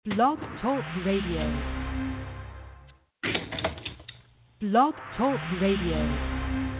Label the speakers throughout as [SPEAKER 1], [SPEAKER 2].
[SPEAKER 1] Blog Talk Radio. Blog Talk Radio.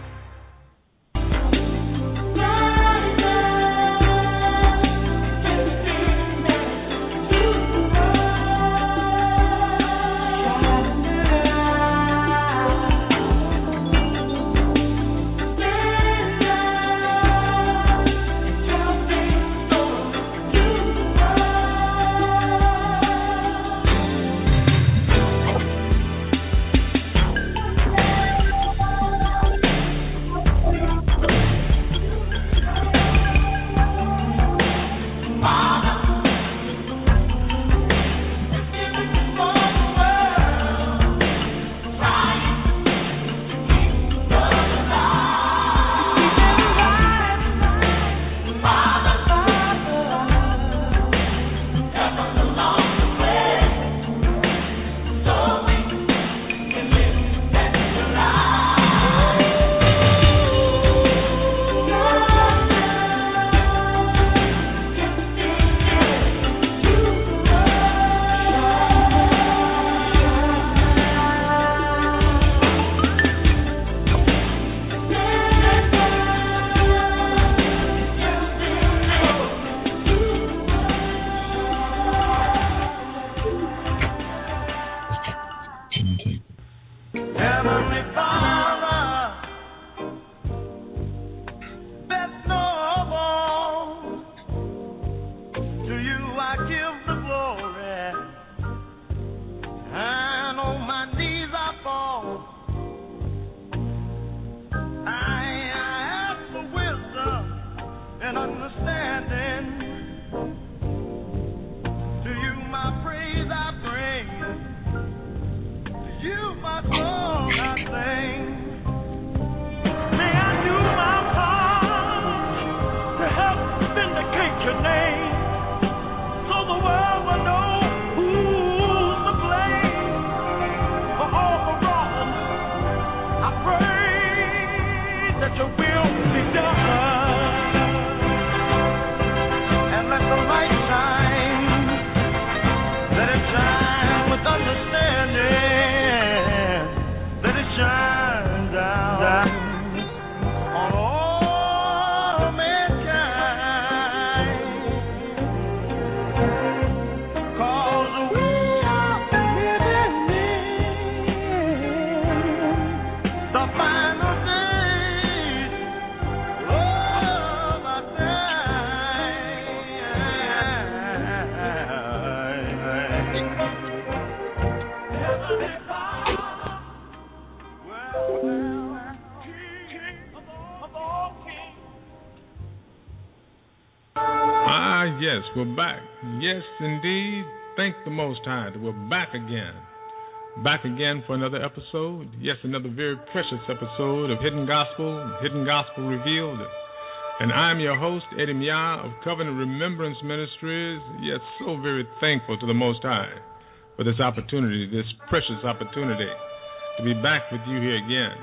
[SPEAKER 2] We're back. Yes, indeed. Thank the Most High that we're back again. Back again for another episode. Yes, another very precious episode of Hidden Gospel Revealed. And I'm your host, Eddie Mia of Covenant Remembrance Ministries. Yes, so very thankful to the Most High for this opportunity, this precious opportunity to be back with you here again.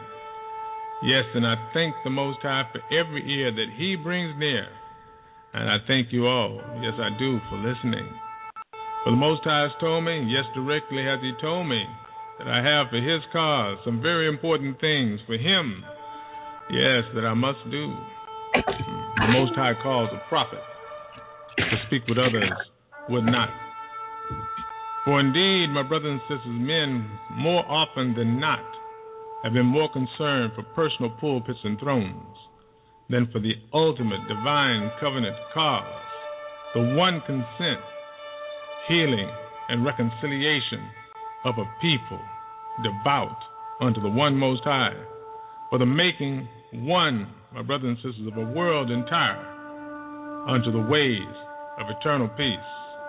[SPEAKER 2] Yes, and I thank the Most High for every ear that He brings near. And I thank you all, yes I do, for listening. For the Most High has told me, yes directly has He told me, that I have for His cause some very important things for Him, yes, that I must do. The Most High calls a prophet to speak what others would not. For indeed, my brothers and sisters, men more often than not have been more concerned for personal pulpits and thrones than for the ultimate divine covenant cause, the one consent, healing, and reconciliation of a people devout unto the one Most High, for the making one, my brothers and sisters, of a world entire unto the ways of eternal peace.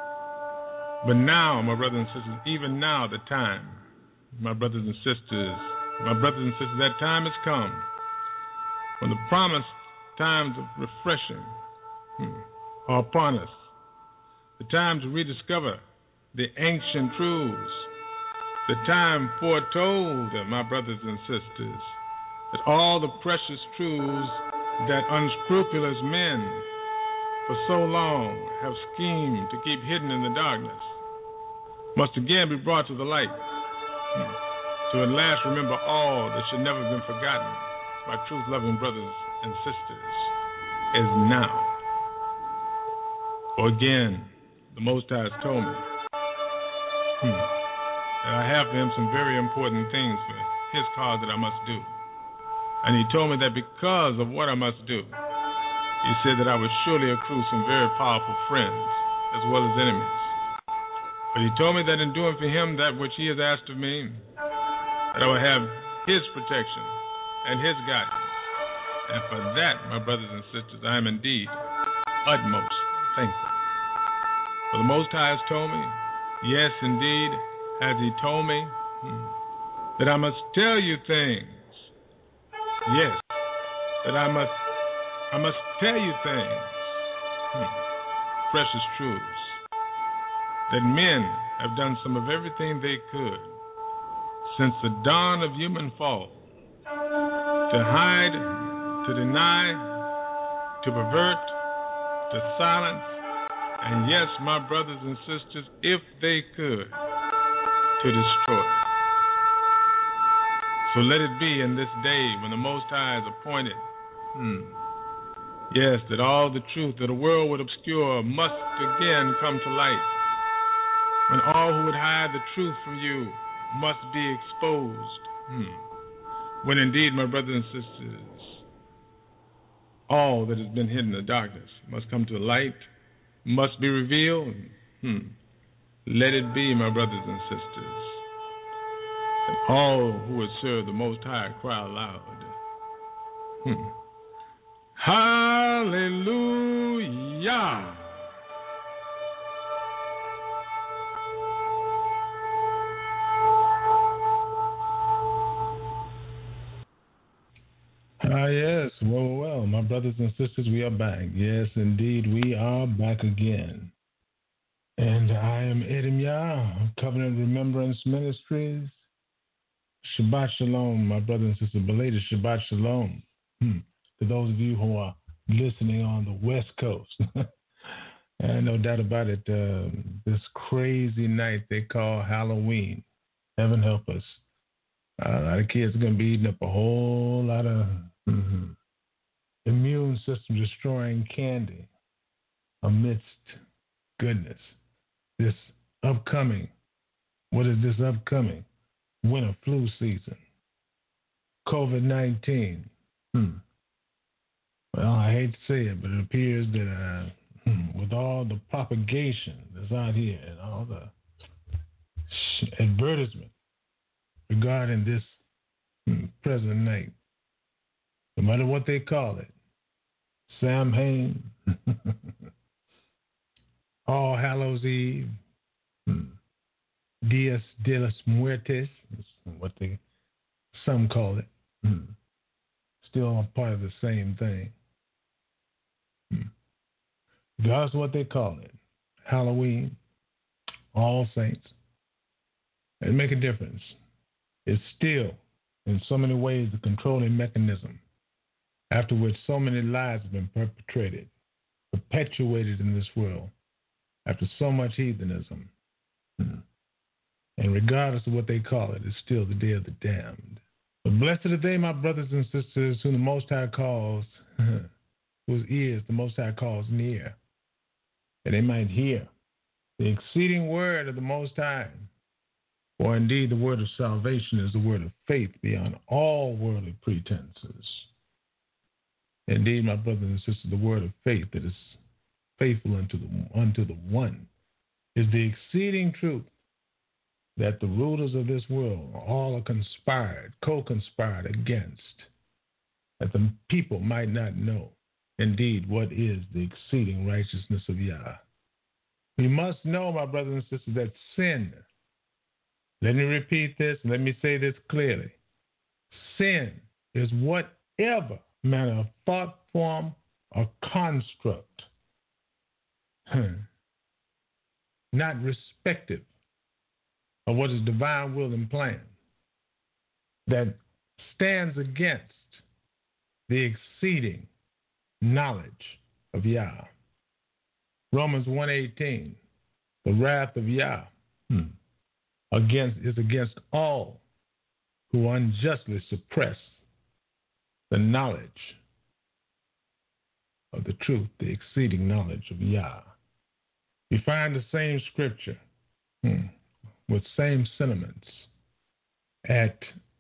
[SPEAKER 2] But now, my brothers and sisters, even now the time, my brothers and sisters, that time has come when the promised times of refreshing are upon us. The time to rediscover the ancient truths. The time foretold, my brothers and sisters, that all the precious truths that unscrupulous men for so long have schemed to keep hidden in the darkness must again be brought to the light, to at last remember all that should never have been forgotten by truth-loving brothers and sisters, is now. For again, the Most High has told me that I have for him some very important things for his cause that I must do. And he told me that because of what I must do, he said that I would surely accrue some very powerful friends as well as enemies. But he told me that in doing for him that which he has asked of me, that I would have his protection and his guidance. And for that, my brothers and sisters, I am indeed utmost thankful. For the Most High has told me, yes, indeed, has he told me, that I must tell you things. Yes, that I must tell you things, precious truths, that men have done some of everything they could since the dawn of human fall to hide, to deny, to pervert, to silence, and yes, my brothers and sisters, if they could, to destroy. So let it be in this day when the Most High is appointed, yes, that all the truth that the world would obscure must again come to light. When all who would hide the truth from you must be exposed. When indeed, my brothers and sisters, all that has been hidden in the darkness must come to the light, must be revealed. Let it be, my brothers and sisters. And all who would serve the Most High cry aloud. Hallelujah. Yes. Well, my brothers and sisters, we are back. Yes, indeed, we are back again. And I am Edom Yah, Covenant Remembrance Ministries. Shabbat Shalom, my brothers and sisters. Belated Shabbat Shalom. To those of you who are listening on the West Coast. And no doubt about it, this crazy night they call Halloween. Heaven help us. A lot of kids are going to be eating up a whole lot of immune system destroying candy amidst goodness. This upcoming, what is this upcoming? Winter flu season. COVID-19. Well, I hate to say it, but it appears that with all the propagation that's out here and all the advertisement regarding this present night, no matter what they call it, Samhain, All Hallows Eve, Dias de los Muertes, is what some call it, still a part of the same thing. That's what they call it. Halloween, All Saints. It make a difference. It's still, in so many ways, the controlling mechanism after which so many lies have been perpetuated in this world, after so much heathenism. And regardless of what they call it, it's still the day of the damned. But blessed are they, my brothers and sisters, whom the Most High calls, whose ears the Most High calls near, that they might hear the exceeding word of the Most High. For indeed the word of salvation is the word of faith beyond all worldly pretenses. Indeed, my brothers and sisters, the word of faith that is faithful unto the one is the exceeding truth that the rulers of this world all are co-conspired against, that the people might not know indeed what is the exceeding righteousness of Yah. We must know, my brothers and sisters, that sin, let me repeat this, let me say this clearly. Sin is whatever manner of thought, form, or construct, not respective of what is divine will and plan, that stands against the exceeding knowledge of Yah. Romans 1:18, the wrath of Yah against all who unjustly suppress the knowledge of the truth, the exceeding knowledge of Yah. You find the same scripture with same sentiments at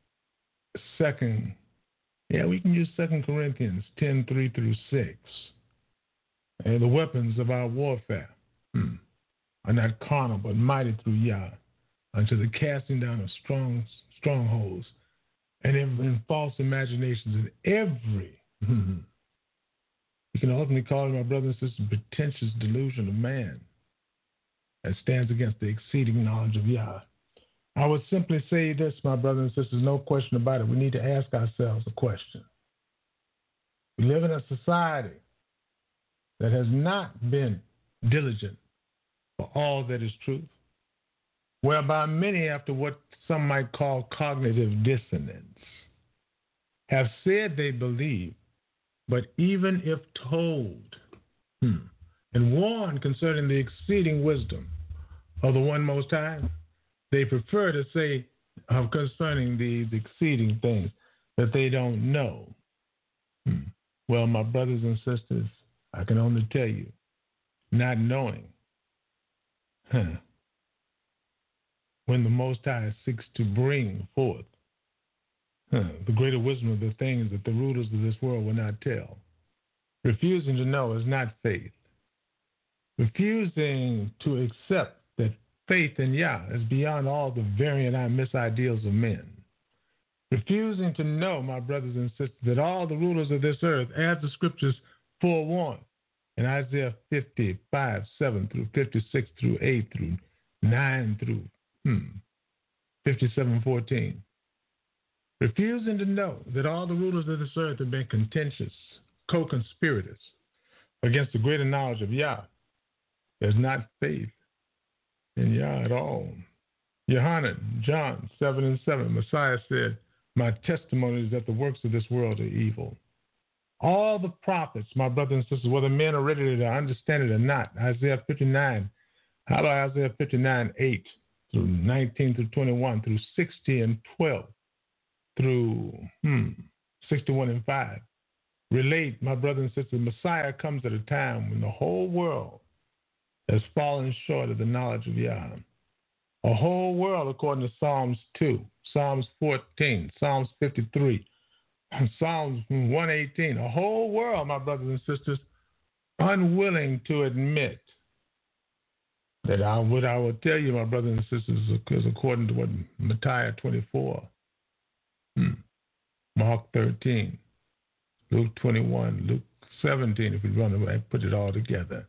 [SPEAKER 2] we can use 2 Corinthians 10:3-6. And the weapons of our warfare are not carnal, but mighty through Yah, unto the casting down of strongholds, and in false imaginations, and every, you can ultimately call it, my brothers and sisters, pretentious delusion of man that stands against the exceeding knowledge of Yah. I would simply say this, my brothers and sisters, no question about it. We need to ask ourselves a question. We live in a society that has not been diligent for all that is truth, whereby many, after what some might call cognitive dissonance, have said they believe, but even if told and warned concerning the exceeding wisdom of the One Most High, they prefer to say concerning these exceeding things that they don't know. Well, my brothers and sisters, I can only tell you, not knowing, when the Most High seeks to bring forth the greater wisdom of the things that the rulers of this world will not tell. Refusing to know is not faith. Refusing to accept that faith in Yah is beyond all the variant and misideals of men. Refusing to know, my brothers and sisters, that all the rulers of this earth, as the scriptures forewarn in Isaiah 55:7-8-9-57:14. Refusing to know that all the rulers of this earth have been contentious, co-conspirators against the greater knowledge of Yah. There's not faith in Yah at all. Yohanan, John 7:7, Messiah said, my testimony is that the works of this world are evil. All the prophets, my brothers and sisters, whether men are ready to understand it or not, Isaiah 59, how about Isaiah 59:8-19-21, through 60:12, through 61:5, relate, my brothers and sisters, Messiah comes at a time when the whole world has fallen short of the knowledge of Yah. A whole world, according to Psalms 2, Psalms 14, Psalms 53, Psalms 118, a whole world, my brothers and sisters, unwilling to admit that what I will tell you, my brothers and sisters, is according to what Matthew 24, Mark 13, Luke 21, Luke 17, if we run away, put it all together.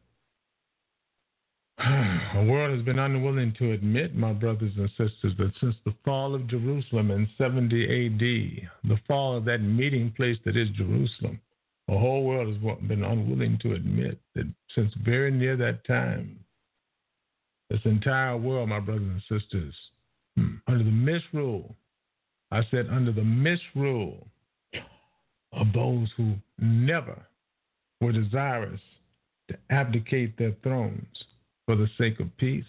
[SPEAKER 2] The world has been unwilling to admit, my brothers and sisters, that since the fall of Jerusalem in 70 A.D., the fall of that meeting place that is Jerusalem, the whole world has been unwilling to admit that since very near that time, this entire world, my brothers and sisters, under the misrule, I said under the misrule of those who never were desirous to abdicate their thrones for the sake of peace,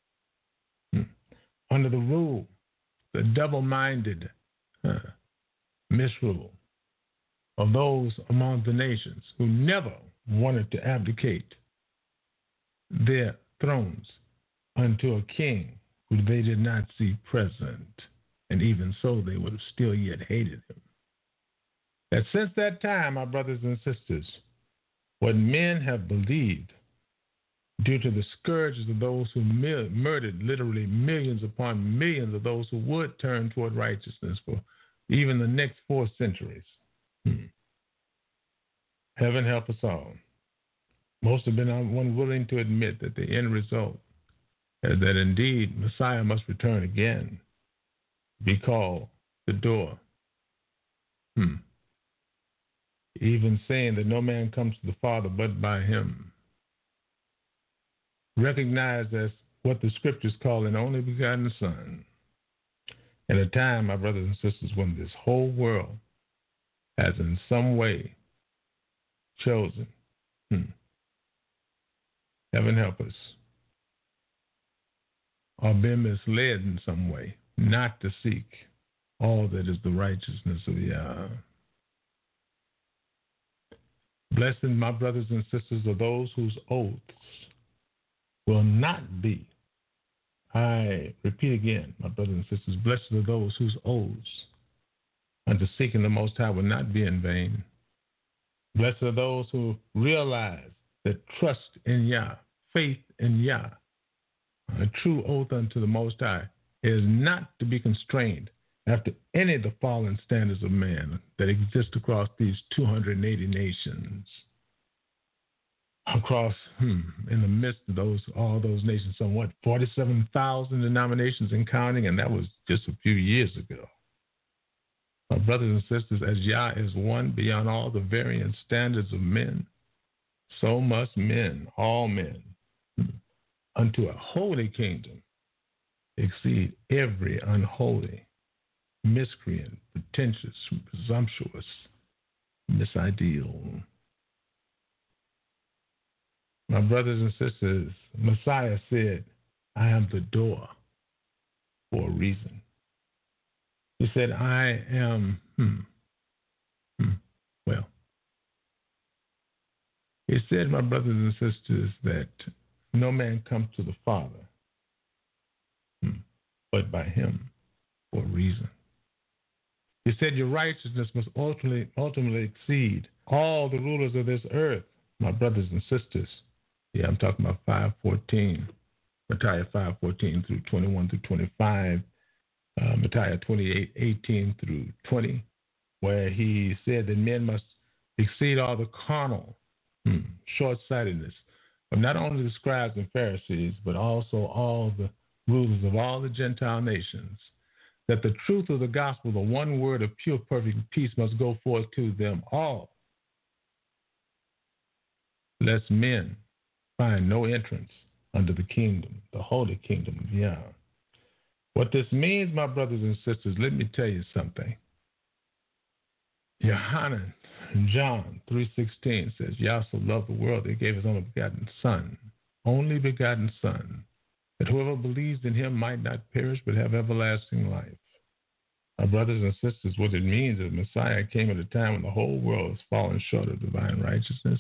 [SPEAKER 2] under the rule, the double-minded misrule of those among the nations who never wanted to abdicate their thrones unto a king who they did not see present, and even so they would have still yet hated him. That since that time, my brothers and sisters, what men have believed, due to the scourges of those who murdered literally millions upon millions of those who would turn toward righteousness for even the next 4 centuries. Heaven help us all. Most have been unwilling to admit that the end result is that indeed Messiah must return again, be called the door. Even saying that no man comes to the Father but by him. Recognized as what the scriptures call an only begotten Son. At a time, my brothers and sisters, when this whole world has in some way chosen. Heaven help us. or been misled in some way, not to seek all that is the righteousness of Yah. Blessed, my brothers and sisters, are those whose oaths will not be. I repeat again, my brothers and sisters, blessed are those whose oaths unto seeking the Most High will not be in vain. Blessed are those who realize that trust in Yah, faith in Yah, a true oath unto the Most High, is not to be constrained after any of the fallen standards of man that exist across these 280 nations. Across, in the midst of all those nations, somewhat 47,000 denominations and counting, and that was just a few years ago. My brothers and sisters, as Yah is one beyond all the varying standards of men, so must men, all men, unto a holy kingdom exceed every unholy, miscreant, pretentious, presumptuous, misideal. My brothers and sisters, Messiah said, I am the door for a reason. He said, I am, he said, my brothers and sisters, that no man comes to the Father but by him for a reason. He said, your righteousness must ultimately exceed all the rulers of this earth, my brothers and sisters. Yeah, I'm talking about 5:14, Micaiah 5:14 through 21 through 25, Micaiah 28:18 through 20, where he said that men must exceed all the carnal, short-sightedness of not only the scribes and Pharisees, but also all the rulers of all the Gentile nations, that the truth of the gospel, the one word of pure, perfect peace, must go forth to them all, lest men find no entrance under the kingdom, the holy kingdom of Yah. What this means, my brothers and sisters, let me tell you something. Yohanan, John 3:16 says, Yah so loved the world that he gave his only begotten Son, that whoever believes in him might not perish but have everlasting life. My brothers and sisters, what it means is Messiah came at a time when the whole world is falling short of divine righteousness.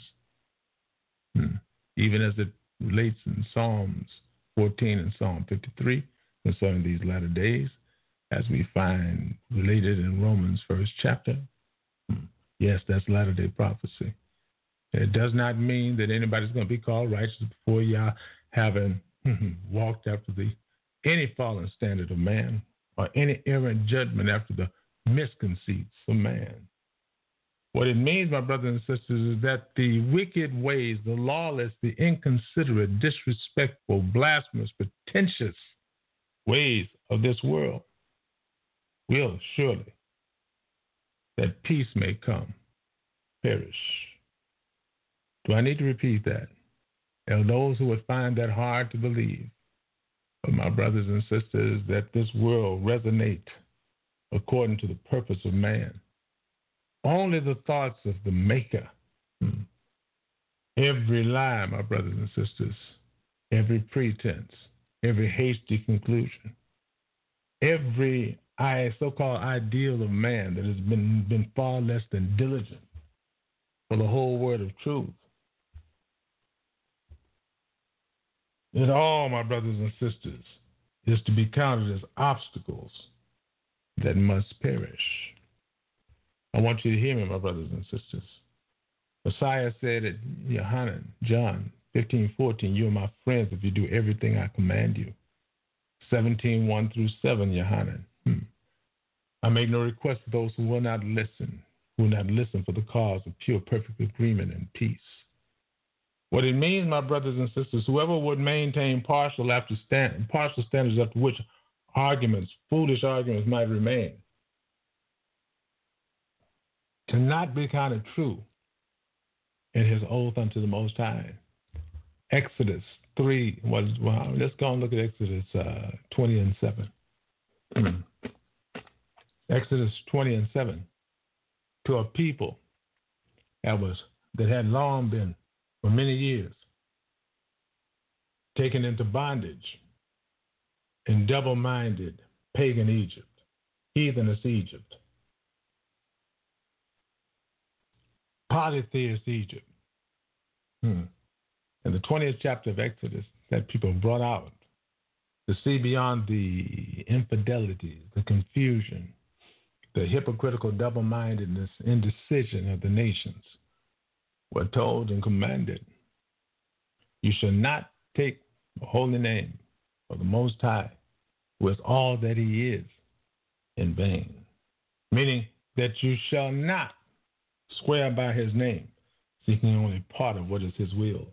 [SPEAKER 2] Even as it relates in Psalms 14 and Psalm 53 concerning these latter days, as we find related in Romans 1st chapter. Yes, that's latter-day prophecy. It does not mean that anybody's going to be called righteous before Yah, having walked after any fallen standard of man or any errant judgment after the misconceits of man. What it means, my brothers and sisters, is that the wicked ways, the lawless, the inconsiderate, disrespectful, blasphemous, pretentious ways of this world will surely, that peace may come, perish. Do I need to repeat that? There are those who would find that hard to believe. But my brothers and sisters, that this world resonate according to the purpose of man. Only the thoughts of the Maker. Every lie, my brothers and sisters, every pretense, every hasty conclusion, every so-called ideal of man that has been far less than diligent for the whole word of truth. It all, my brothers and sisters, is to be counted as obstacles that must perish. I want you to hear me, my brothers and sisters. Messiah said at Yohanan, John 15:14, you are my friends if you do everything I command you. 17:1 through 7, Yohanan. I make no request for those who will not listen for the cause of pure, perfect agreement and peace. What it means, my brothers and sisters, whoever would maintain partial standards after which foolish arguments might remain, to not be counted true in his oath unto the Most High. Exodus 3, let's go and look at Exodus 20 and 7. Exodus 20 and 7. To a people that had long been, for many years, taken into bondage in double-minded pagan Egypt, heathenist Egypt, polytheist Egypt. In the 20th chapter of Exodus, that people brought out to see beyond the infidelity, the confusion, the hypocritical double-mindedness, indecision of the nations, were told and commanded, you shall not take the holy name of the Most High, who is all that he is, in vain. Meaning that you shall not swear by his name, seeking only part of what is his will,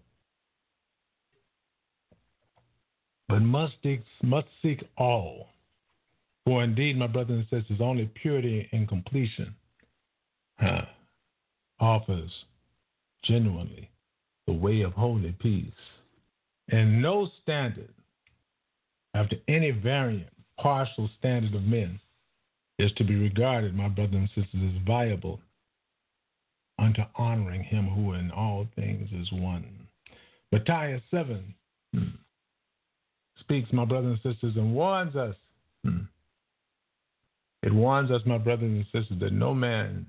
[SPEAKER 2] but must seek all. For indeed, my brothers and sisters, only purity and completion offers genuinely the way of holy peace. And no standard, after any variant, partial standard of men, is to be regarded, my brothers and sisters, as viable unto honoring him who in all things is one. Matthias 7 speaks, my brothers and sisters, and warns us. It warns us, my brothers and sisters, that no man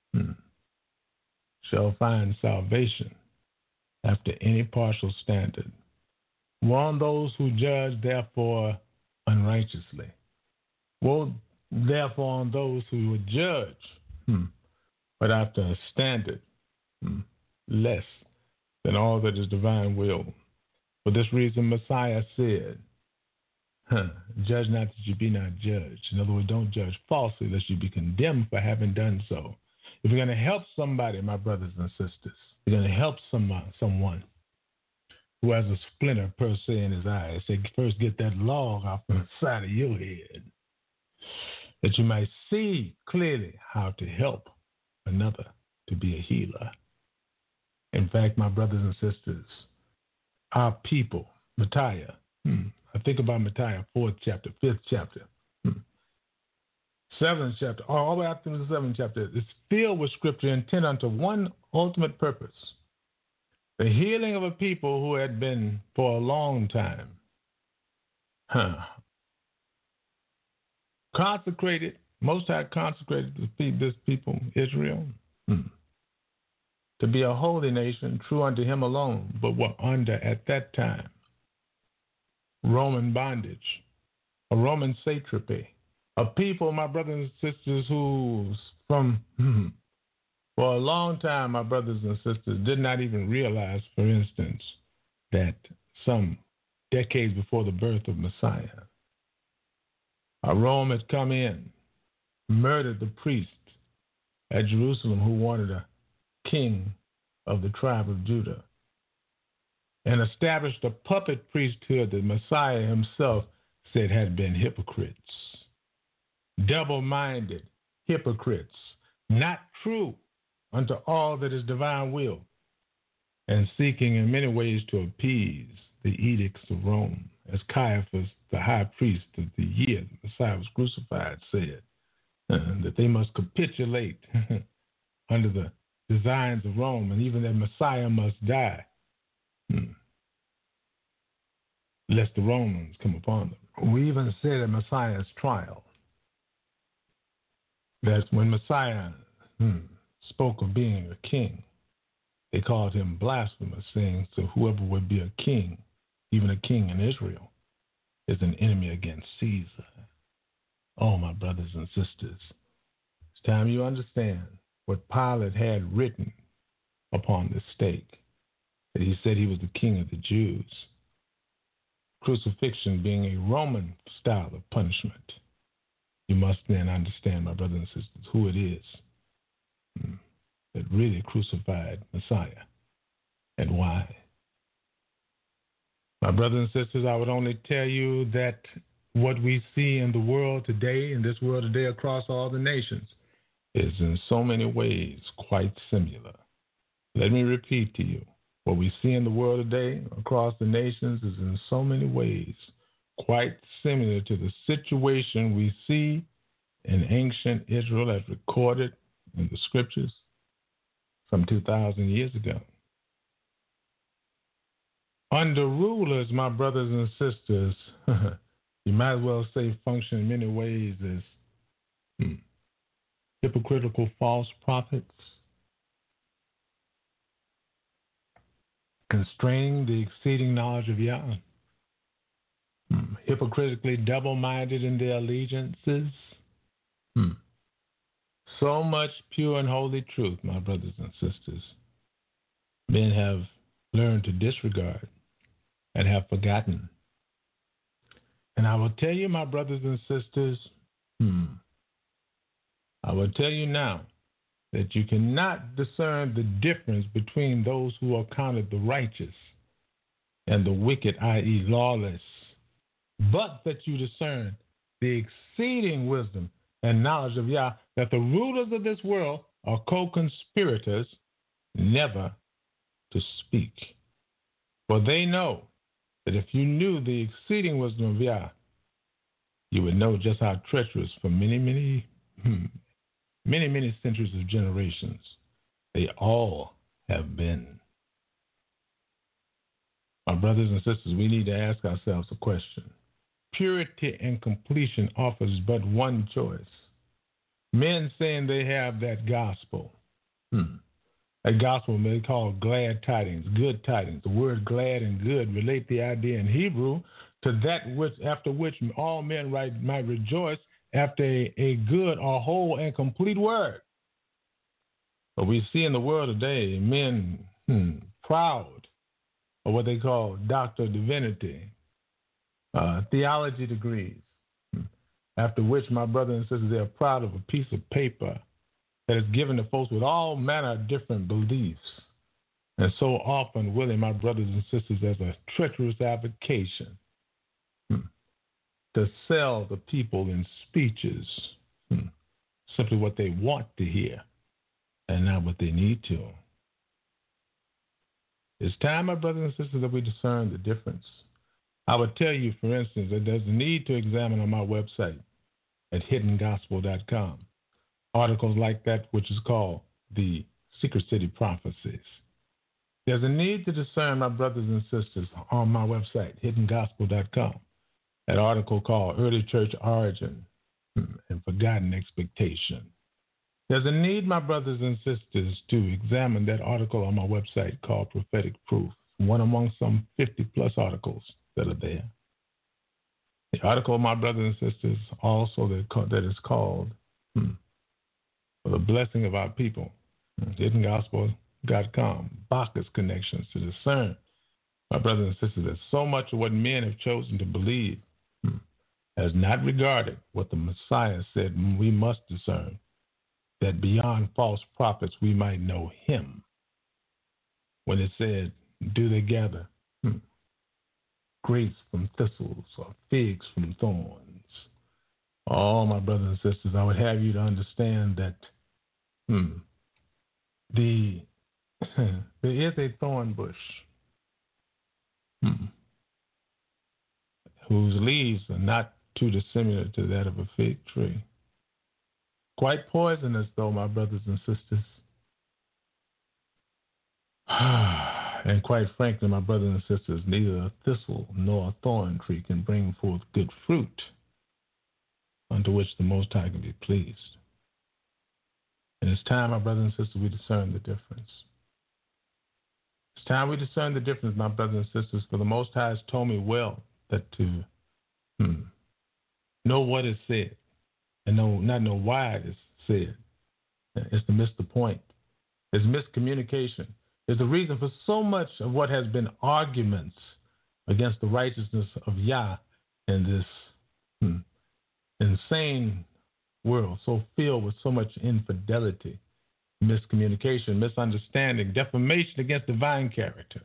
[SPEAKER 2] shall find salvation after any partial standard. Warn those who judge, therefore, unrighteously. Woe, therefore, on those who would judge, but after a standard less than all that is divine will. For this reason, Messiah said, judge not that you be not judged. In other words, don't judge falsely, lest you be condemned for having done so. If you're going to help somebody, my brothers and sisters, you're going to help someone who has a splinter per se in his eye, say, first get that log off the side of your head, that you might see clearly how to help another to be a healer. In fact, my brothers and sisters, our people, Micaiah, I think about Micaiah, 4th chapter, 5th chapter, 7th chapter, all the way up to the 7th chapter. It's filled with scripture intent unto one ultimate purpose: the healing of a people who had been for a long time consecrated, Most High consecrated to feed this people, Israel, to be a holy nation, true unto him alone, but were under, at that time, Roman bondage, a Roman satrapy, a people, my brothers and sisters, who for a long time, my brothers and sisters, did not even realize, for instance, that some decades before the birth of Messiah, Rome had come in, murdered the priest at Jerusalem who wanted a king of the tribe of Judah, and established a puppet priesthood that Messiah himself said had been hypocrites, double-minded hypocrites, not true unto all that is divine will, and seeking in many ways to appease the edicts of Rome, as Caiaphas, the high priest of the year the Messiah was crucified, said, that they must capitulate under the designs of Rome, and even that Messiah must die, lest the Romans come upon them. We even said at Messiah's trial that when Messiah spoke of being a king, they called him blasphemous, saying, so whoever would be a king, even a king in Israel, is an enemy against Caesar. Oh, my brothers and sisters, it's time you understand what Pilate had written upon the stake, that he said he was the king of the Jews. Crucifixion being a Roman style of punishment. You must then understand, my brothers and sisters, who it is that really crucified Messiah and why. My brothers and sisters, I would only tell you that what we see in the world today, in this world today across all the nations, is in so many ways quite similar. Let me repeat to you, what we see in the world today across the nations is in so many ways quite similar to the situation we see in ancient Israel as recorded in the scriptures some 2,000 years ago. Under rulers, my brothers and sisters, you might as well say function in many ways as hypocritical false prophets, constraining the exceeding knowledge of Yah, hypocritically double-minded in their allegiances. So much pure and holy truth, my brothers and sisters, men have learned to disregard and have forgotten. And I will tell you, my brothers and sisters, I will tell you now that you cannot discern the difference between those who are counted the righteous and the wicked, i.e. lawless, but that you discern the exceeding wisdom and knowledge of Yah, that the rulers of this world are co-conspirators never to speak. For they know that if you knew the exceeding wisdom of Yah, you would know just how treacherous for many centuries of generations they all have been. My brothers and sisters, we need to ask ourselves a question. Purity and completion offers but one choice. Men saying they have that gospel. That gospel may be called glad tidings, good tidings. The word glad and good relate the idea in Hebrew to that which after which all men might rejoice after a good or whole and complete word. But we see in the world today men proud of what they call doctor of divinity, theology degrees, after which, my brothers and sisters, they are proud of a piece of paper that is given to folks with all manner of different beliefs, and so often willing, my brothers and sisters, as a treacherous avocation to sell the people in speeches simply what they want to hear and not what they need to. It's time, my brothers and sisters, that we discern the difference. I would tell you, for instance, that there's a need to examine on my website at hiddengospel.com articles like that which is called the Secret City Prophecies. There's a need to discern, my brothers and sisters, on my website, hiddengospel.com, an article called Early Church Origin and Forgotten Expectation. There's a need, my brothers and sisters, to examine that article on my website called Prophetic Proof, one among some 50-plus articles that are there. The article, my brothers and sisters, also that is called For the Blessing of Our People, hiddengospel.com, Bacchus Connections to discern, my brothers and sisters, that so much of what men have chosen to believe has not regarded what the Messiah said we must discern, that beyond false prophets we might know him. When it said, do they gather grapes from thistles or figs from thorns? Oh, my brothers and sisters, I would have you to understand that there is a thorn bush whose leaves are not too dissimilar to that of a fig tree. Quite poisonous, though, my brothers and sisters. And quite frankly, my brothers and sisters, neither a thistle nor a thorn tree can bring forth good fruit unto which the Most High can be pleased. And it's time, my brothers and sisters, we discern the difference. It's time we discern the difference, my brothers and sisters, for the Most High has told me well that to know what is said and not know why it is said is to miss the point. It's miscommunication. It's the reason for so much of what has been arguments against the righteousness of Yah in this insane world, so filled with so much infidelity, miscommunication, misunderstanding, defamation against divine character.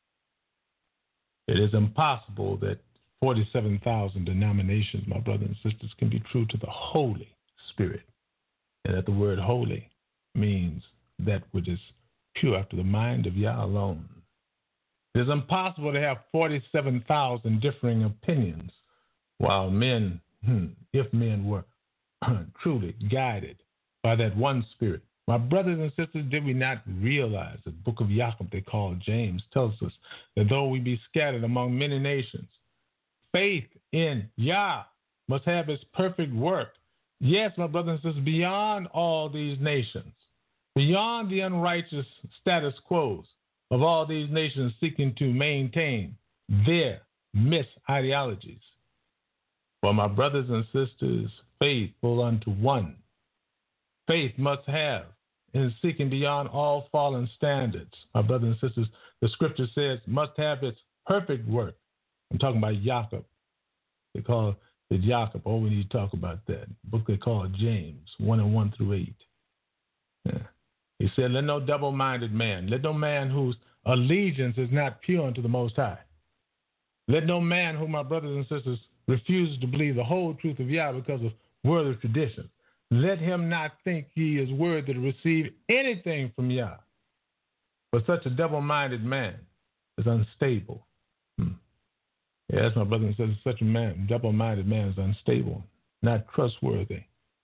[SPEAKER 2] It is impossible that 47,000 denominations, my brothers and sisters, can be true to the Holy Spirit, and that the word holy means that which is pure after the mind of Yah alone. It is impossible to have 47,000 differing opinions while men, if men were truly guided by that one Spirit. My brothers and sisters, did we not realize the book of Jacob they call James tells us that though we be scattered among many nations, faith in Yah must have its perfect work. Yes, my brothers and sisters, beyond all these nations, beyond the unrighteous status quo of all these nations seeking to maintain their mis-ideologies. For my brothers and sisters, faithful unto one. Faith must have in seeking beyond all fallen standards. My brothers and sisters, the scripture says, must have its perfect work. I'm talking about Jacob. They call it Jacob. Oh, we need to talk about that. Book they call James, 1:1-8. Yeah. He said, let no double-minded man, let no man whose allegiance is not pure unto the Most High. Let no man who, my brothers and sisters, refuses to believe the whole truth of Yah because of worldly tradition. Let him not think he is worthy to receive anything from Yah. For such a double-minded man is unstable. Yes, my brothers and sisters, such a man, double-minded man is unstable, not trustworthy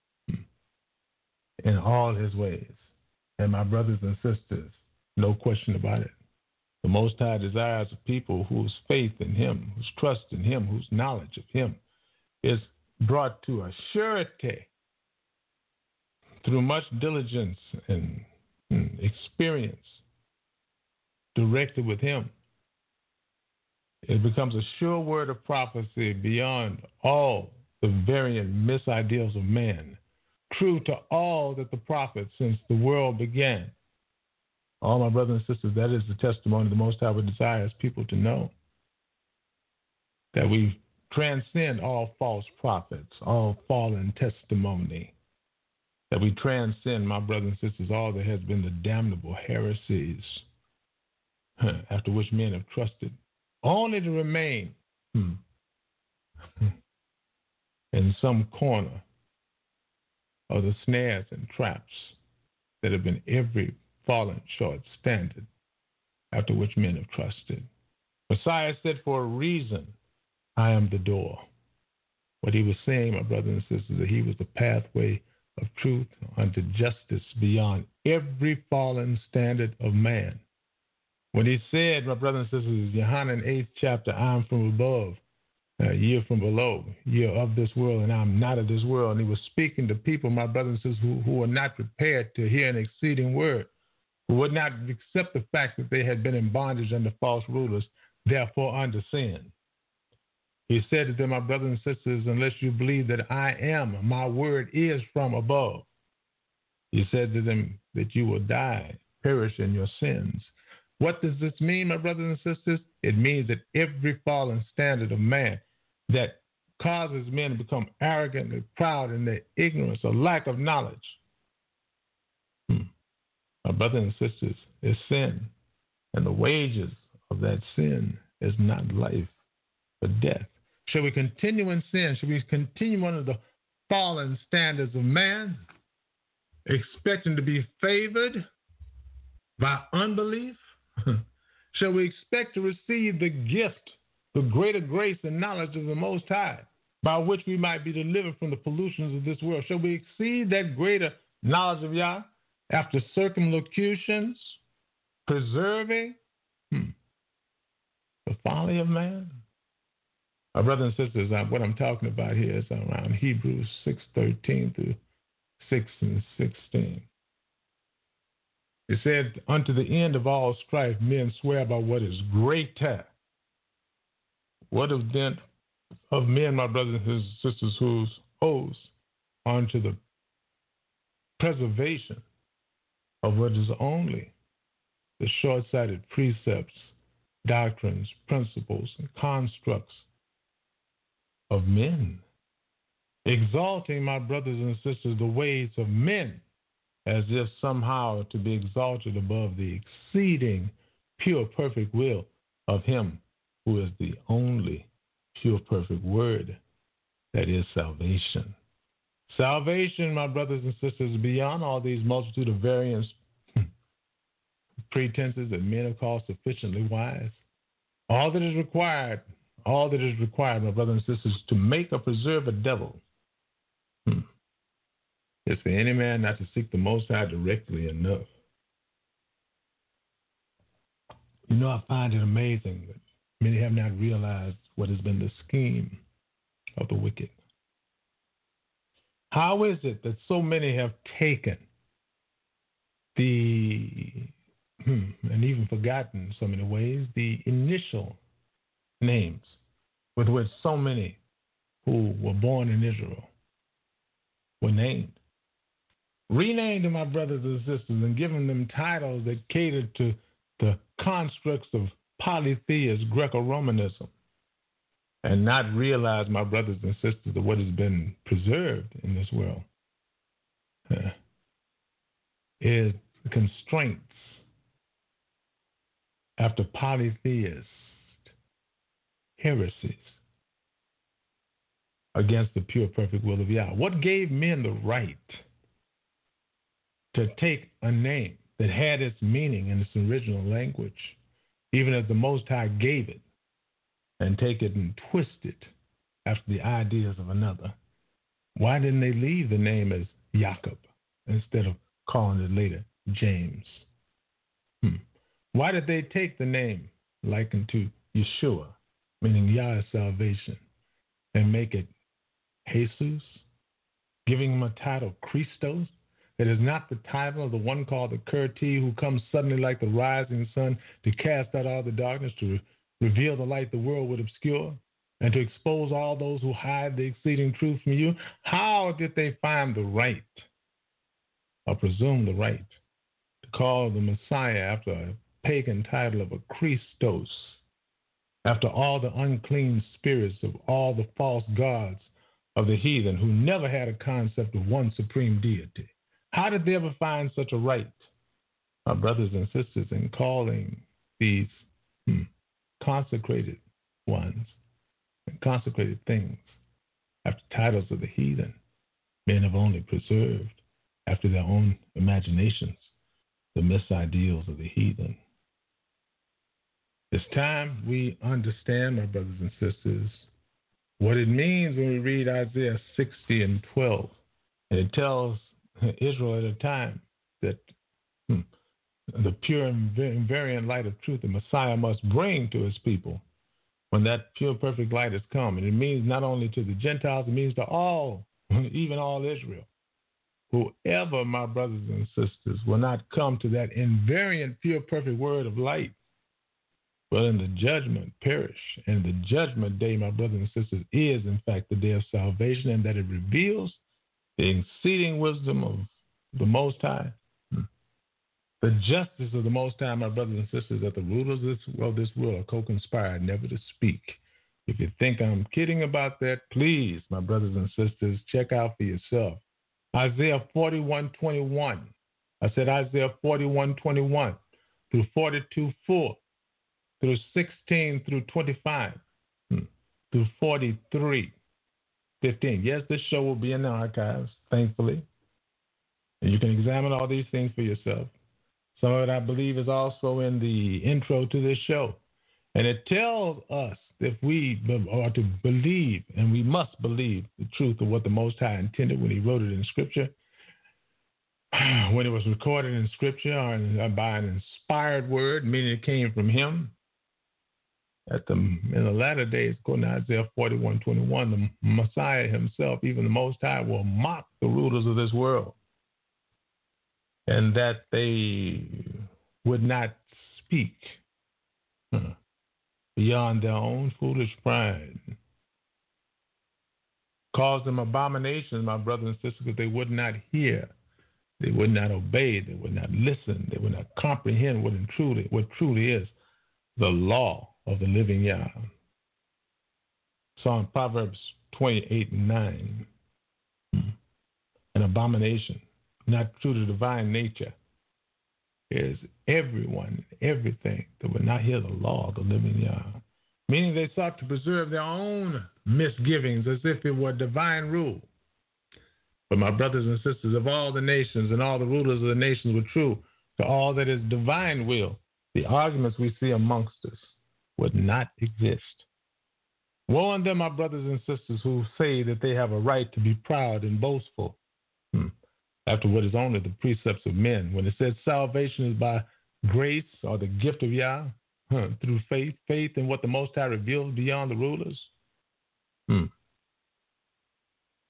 [SPEAKER 2] in all his ways. And my brothers and sisters, no question about it. The Most High desires a people whose faith in Him, whose trust in Him, whose knowledge of Him is brought to a surety through much diligence and experience directed with Him. It becomes a sure word of prophecy beyond all the variant misideals of man, true to all that the prophets since the world began. All my brothers and sisters, that is the testimony the Most High would desire people to know. That we transcend all false prophets, all fallen testimony. That we transcend, my brothers and sisters, all that has been the damnable heresies after which men have trusted, only to remain in some corner of the snares and traps that have been every fallen short standard after which men have trusted. Messiah said, for a reason, I am the door. What he was saying, my brothers and sisters, that he was the pathway of truth unto justice beyond every fallen standard of man. When he said, my brothers and sisters, Yohanan 8th chapter, I am from above, ye from below, ye are of this world, and I am not of this world. And he was speaking to people, my brothers and sisters, who were not prepared to hear an exceeding word, who would not accept the fact that they had been in bondage under false rulers, therefore under sin. He said to them, my brothers and sisters, unless you believe that I am, my word is from above. He said to them that you will die, perish in your sins. What does this mean, my brothers and sisters? It means that every fallen standard of man that causes men to become arrogant and proud in their ignorance or lack of knowledge, my brothers and sisters, is sin. And the wages of that sin is not life, but death. Shall we continue in sin? Shall we continue under the fallen standards of man, expecting to be favored by unbelief? Shall we expect to receive the gift, the greater grace and knowledge of the Most High, by which we might be delivered from the pollutions of this world? Shall we exceed that greater knowledge of Yah after circumlocutions, preserving the folly of man? My brothers and sisters, what I'm talking about here is around Hebrews 6:13 through 6 and 16. It said, unto the end of all strife, men swear by what is greater. What of then of men, my brothers and sisters, whose oaths are unto the preservation of what is only the short-sighted precepts, doctrines, principles, and constructs of men, exalting, my brothers and sisters, the ways of men, as if somehow to be exalted above the exceeding pure, perfect will of Him who is the only pure, perfect word, that is salvation. Salvation, my brothers and sisters, beyond all these multitude of various pretenses that men have called sufficiently wise. All that is required, my brothers and sisters, to make or preserve a devil is for any man not to seek the Most High directly enough. You know, I find it amazing that many have not realized what has been the scheme of the wicked. How is it that so many have taken and even forgotten in so many ways, the initial names with which so many who were born in Israel were named? Renamed to my brothers and sisters and given them titles that catered to the constructs of polytheist Greco-Romanism, and not realize, my brothers and sisters, that what has been preserved in this world is constraints after polytheist heresies against the pure, perfect will of Yah. What gave men the right to take a name that had its meaning in its original language, even as the Most High gave it, and take it and twist it after the ideas of another? Why didn't they leave the name as Jacob instead of calling it later James? Why did they take the name likened to Yeshua, meaning Yah is salvation, and make it Jesus, giving him a title Christos? It is not the title of the one called the Kurti, who comes suddenly like the rising sun to cast out all the darkness, to reveal the light the world would obscure, and to expose all those who hide the exceeding truth from you. How did they find the right, or presume the right, to call the Messiah after a pagan title of a Christos, after all the unclean spirits of all the false gods of the heathen who never had a concept of one supreme deity? How did they ever find such a right, my brothers and sisters, in calling these consecrated ones and consecrated things after titles of the heathen? Men have only preserved after their own imaginations the misideals of the heathen. It's time we understand, my brothers and sisters, what it means when we read Isaiah 60 and 12. And it tells Israel at a time that the pure and invariant light of truth the Messiah must bring to his people when that pure, perfect light has come. And it means not only to the Gentiles, it means to all, even all Israel. Whoever, my brothers and sisters, will not come to that invariant, pure, perfect word of light, will in the judgment perish. And the judgment day, my brothers and sisters, is in fact the day of salvation, and that it reveals the exceeding wisdom of the Most High, the justice of the Most High, my brothers and sisters, that the rulers of this world are co-conspired never to speak. If you think I'm kidding about that, please, my brothers and sisters, check out for yourself. Isaiah 41:21. I said Isaiah 41:21 through 42:4 through 16 through 25 through 43:15. Yes, this show will be in the archives, thankfully. And you can examine all these things for yourself. Some of it, I believe, is also in the intro to this show. And it tells us if we are to believe, and we must believe the truth of what the Most High intended when he wrote it in Scripture, when it was recorded in Scripture or by an inspired word, meaning it came from him. In the latter days, according to Isaiah 41:21, the Messiah himself, even the Most High, will mock the rulers of this world, and that they would not speak beyond their own foolish pride. Cause them abominations, my brothers and sisters, because they would not hear, they would not obey, they would not listen, they would not comprehend what truly is the law of the living Yah. So in Proverbs 28:9, an abomination, not true to divine nature, is everyone, everything that would not hear the law of the living Yah. Meaning they sought to preserve their own misgivings as if it were divine rule. But my brothers and sisters, of all the nations and all the rulers of the nations were true to all that is divine will, the arguments we see amongst us would not exist. Woe on them, my brothers and sisters, who say that they have a right to be proud and boastful after what is only the precepts of men. When it says salvation is by grace or the gift of Yah through faith in what the Most High reveals beyond the rulers.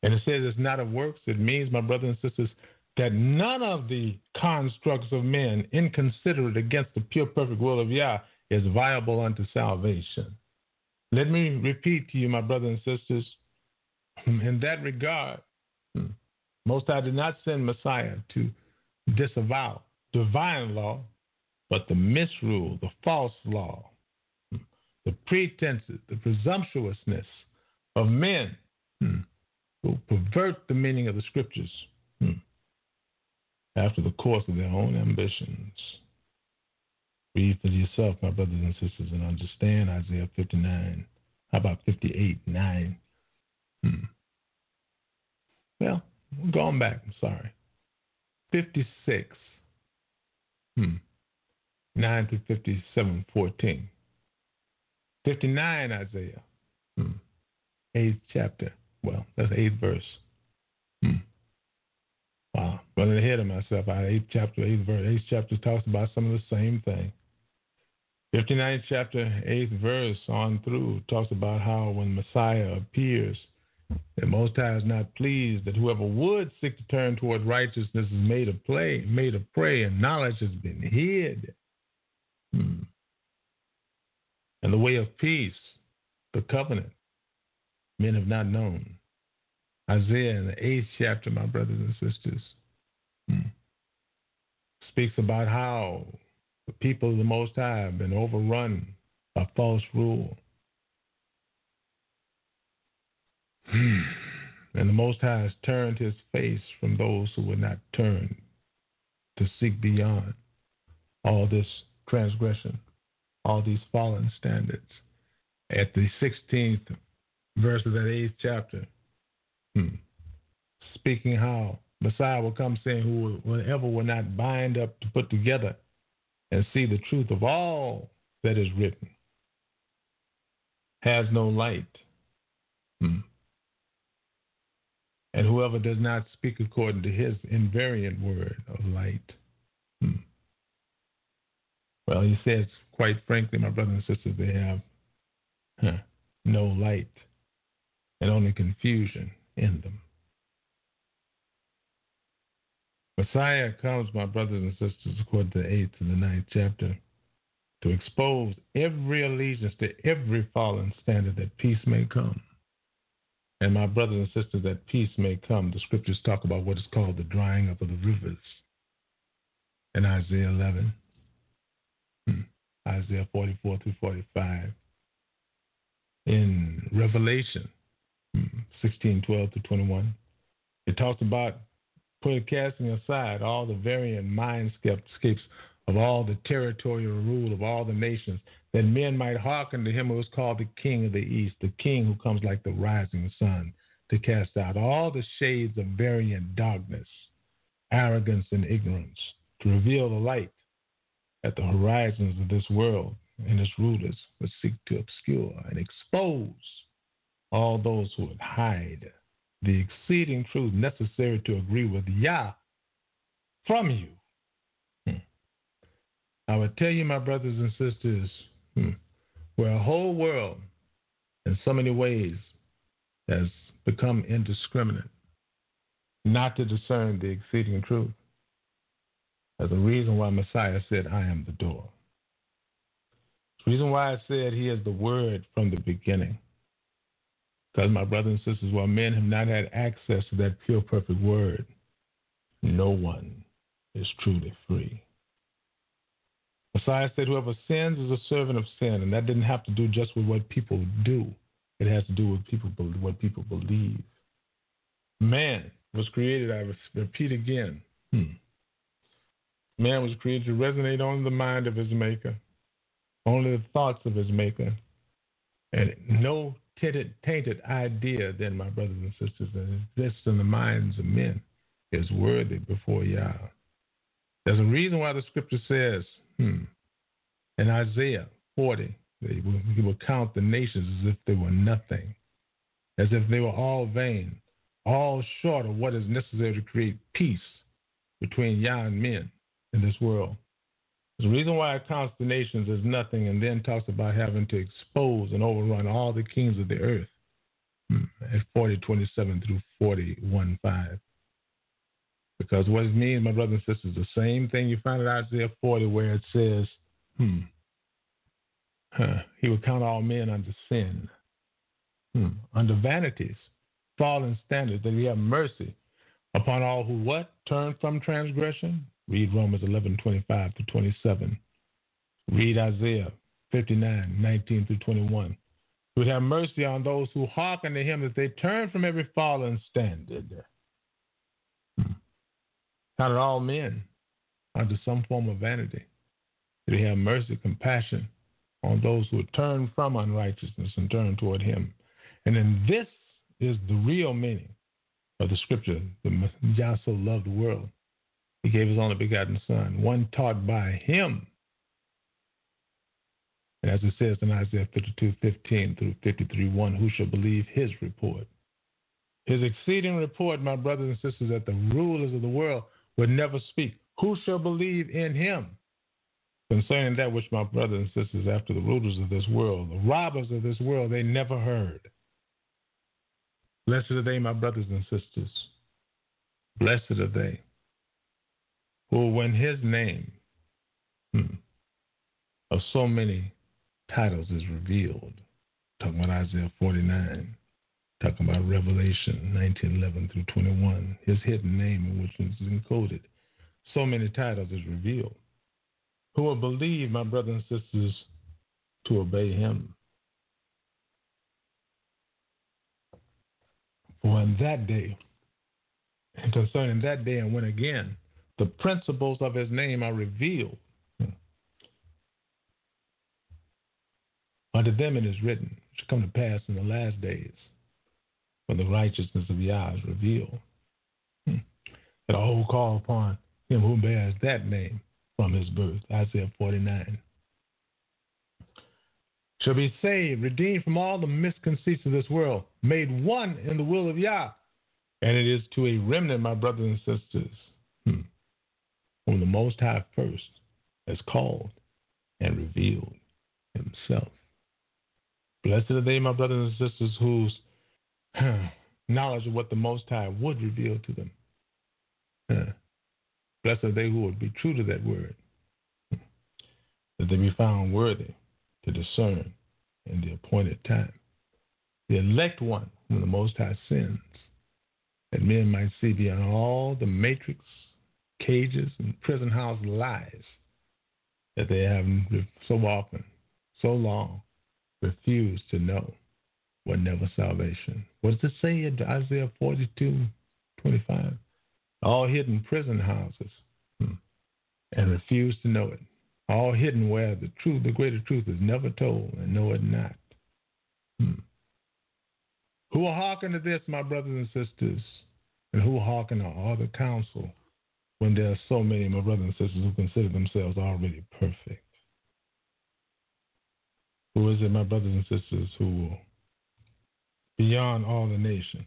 [SPEAKER 2] And it says it's not of works. It means, my brothers and sisters, that none of the constructs of men, inconsiderate against the pure, perfect will of Yah, is viable unto salvation. Let me repeat to you, my brothers and sisters, in that regard, Most High did not send Messiah to disavow divine law, but the misrule, the false law, the pretenses, the presumptuousness of men who pervert the meaning of the scriptures after the course of their own ambitions. Read for yourself, my brothers and sisters, and understand Isaiah 59. How about 58, 9? Well, we're going back. I'm sorry. 56, 9 to 57, 14. 59, Isaiah, 8th chapter. Well, that's 8th verse. Wow, running ahead of myself. 8th chapter, 8th verse. 8th chapter talks about some of the same thing. 59th chapter, 8th verse on through talks about how when Messiah appears, the Most High is not pleased that whoever would seek to turn toward righteousness is made a prey, and knowledge has been hid. And the way of peace, the covenant, men have not known. Isaiah in the 8th chapter, my brothers and sisters, speaks about how the people of the Most High have been overrun by false rule. And the Most High has turned his face from those who would not turn to seek beyond all this transgression, all these fallen standards. At the 16th verse of that 8th chapter, speaking how Messiah will come saying, whoever will not bind up to put together and see the truth of all that is written has no light. And whoever does not speak according to his invariant word of light. Well, he says, quite frankly, my brothers and sisters, they have no light and only confusion in them. Messiah comes, my brothers and sisters, according to the 8th and the 9th chapter, to expose every allegiance to every fallen standard that peace may come. And my brothers and sisters, that peace may come. The scriptures talk about what is called the drying up of the rivers in Isaiah 11, Isaiah 44 through 45. In Revelation 16, 12 to 21, it talks about casting aside all the varying mindscapes of all the territorial rule of all the nations, that men might hearken to him who is called the King of the East, the King who comes like the rising sun, to cast out all the shades of varying darkness, arrogance, and ignorance, to reveal the light at the horizons of this world and its rulers would seek to obscure and expose all those who would hide the exceeding truth necessary to agree with Yah from you. I would tell you, my brothers and sisters, where a whole world in so many ways has become indiscriminate, not to discern the exceeding truth. There's a reason why Messiah said, I am the door. The reason why I said he is the word from the beginning. Because, my brothers and sisters, while men have not had access to that pure, perfect word, no one is truly free. Messiah said, whoever sins is a servant of sin, and that didn't have to do just with what people do. It has to do with what people believe. Man was created, I repeat again, man was created to resonate on the mind of his maker, only the thoughts of his maker, and no tainted idea, then, my brothers and sisters, that exists in the minds of men is worthy before Yah. There's a reason why the scripture says, in Isaiah 40, he will count the nations as if they were nothing, as if they were all vain, all short of what is necessary to create peace between Yah and men in this world. There's a reason why it counts the nations as nothing and then talks about having to expose and overrun all the kings of the earth at 40:27 through 41:5. Because what it means, my brothers and sisters, the same thing you find in Isaiah 40 where it says, he will count all men under sin, under vanities, fallen standards, that he have mercy upon all who what? Turn from transgression. Read Romans 11:25 to 27. Read Isaiah 59:19 through 21. He would have mercy on those who hearken to him, that they turn from every fallen standard. Counted all men under some form of vanity. That he have mercy, compassion on those who would turn from unrighteousness and turn toward him. And then this is the real meaning of the scripture. Yah so loved the world, he gave his only begotten Son, one taught by him. And as it says in Isaiah 52:15 through 53:1, who shall believe his report? His exceeding report, my brothers and sisters, that the rulers of the world would never speak. Who shall believe in him? Concerning that which, my brothers and sisters, after the rulers of this world, the robbers of this world, they never heard. Blessed are they, my brothers and sisters. Blessed are they who, when his name of so many titles is revealed, talking about Isaiah 49, talking about Revelation 19:11 through 21, his hidden name in which is encoded, so many titles is revealed. Who will believe, my brothers and sisters, to obey him? For in that day, and concerning that day and when again, the principles of his name are revealed. Unto them it is written, it shall come to pass in the last days, when the righteousness of Yah is revealed, that all who call upon him who bears that name from his birth, Isaiah 49, shall be saved, redeemed from all the misconceits of this world, made one in the will of Yah. And it is to a remnant, my brothers and sisters, whom the Most High first has called and revealed himself. Blessed are they, my brothers and sisters, whose knowledge of what the Most High would reveal to them. Blessed are they who would be true to that word, that they be found worthy to discern in the appointed time. The elect one whom the Most High sends, that men might see beyond all the matrix, cages, and prison house lies that they have so often, so long, refused to know what never salvation. What does it say in Isaiah 42:25? All hidden prison houses, and refuse to know it. All hidden where the truth, the greater truth, is never told, and know it not. Who will hearken to this, my brothers and sisters, and who will hearken to all the counsel, when there are so many, my brothers and sisters, who consider themselves already perfect? Who is it, my brothers and sisters, who will, beyond all the nations,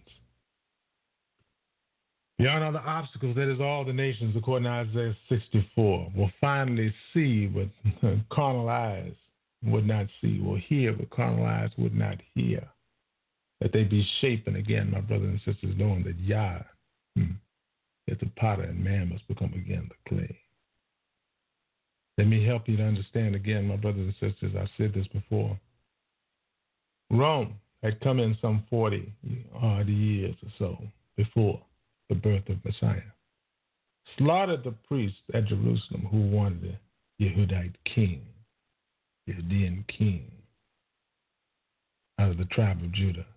[SPEAKER 2] beyond all the obstacles, that is all the nations, according to Isaiah 64, will finally see what carnal eyes would not see, will hear what carnal eyes would not hear, that they be shapen again, my brothers and sisters, knowing that Yah is the potter and man must become again the clay. Let me help you to understand again, my brothers and sisters, I've said this before. Rome had come in some 40 odd years or so before the birth of Messiah, slaughtered the priests at Jerusalem who wanted a Yehudite king, Judean king, out of the tribe of Judah.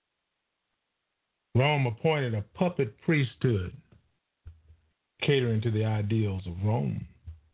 [SPEAKER 2] Rome appointed a puppet priesthood, catering to the ideals of Rome.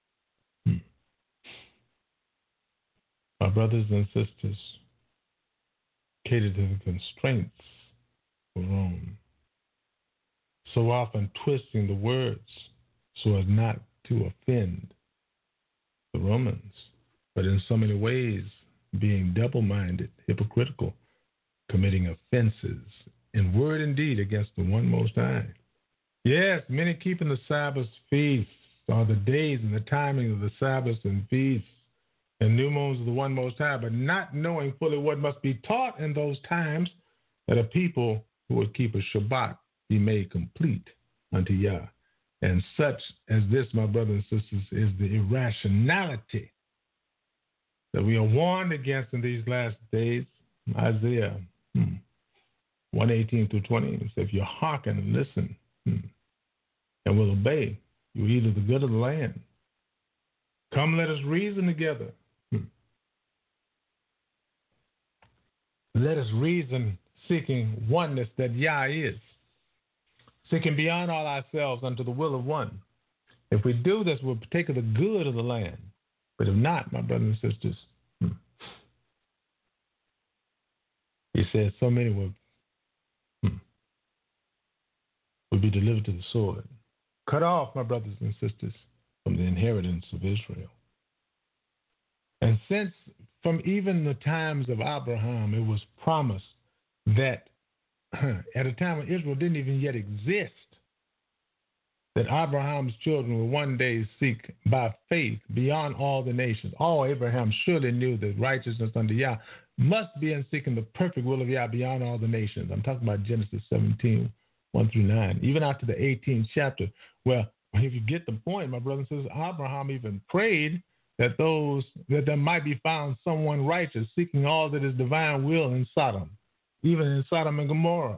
[SPEAKER 2] My brothers and sisters catered to the constraints of Rome, so often twisting the words so as not to offend the Romans, but in so many ways being double-minded, hypocritical, committing offenses in word and deed against the one Most High. Yes, many keeping the Sabbath feasts, or the days and the timing of the Sabbaths and feasts and new moons of the one Most High, but not knowing fully what must be taught in those times that a people who would keep a Shabbat be made complete unto Yah. And such as this, my brothers and sisters, is the irrationality that we are warned against in these last days. Isaiah 1:18 through 20. It says, if you hearken and listen and will obey, you will eat of the good of the land. Come, let us reason together. Let us reason, seeking oneness that Yah is, seeking beyond all ourselves unto the will of one. If we do this, we'll partake of the good of the land. But if not, my brothers and sisters, he said so many will be delivered to the sword. Cut off, my brothers and sisters, from the inheritance of Israel. And since from even the times of Abraham, it was promised that at a time when Israel didn't even yet exist, that Abraham's children will one day seek by faith beyond all the nations. All Abraham surely knew that righteousness unto Yah must be in seeking the perfect will of Yah beyond all the nations. I'm talking about Genesis 17, 1 through 9, even out to the 18th chapter, where if you get the point, my brothers and sisters, Abraham even prayed that there might be found someone righteous, seeking all that is divine will in Sodom, even in Sodom and Gomorrah.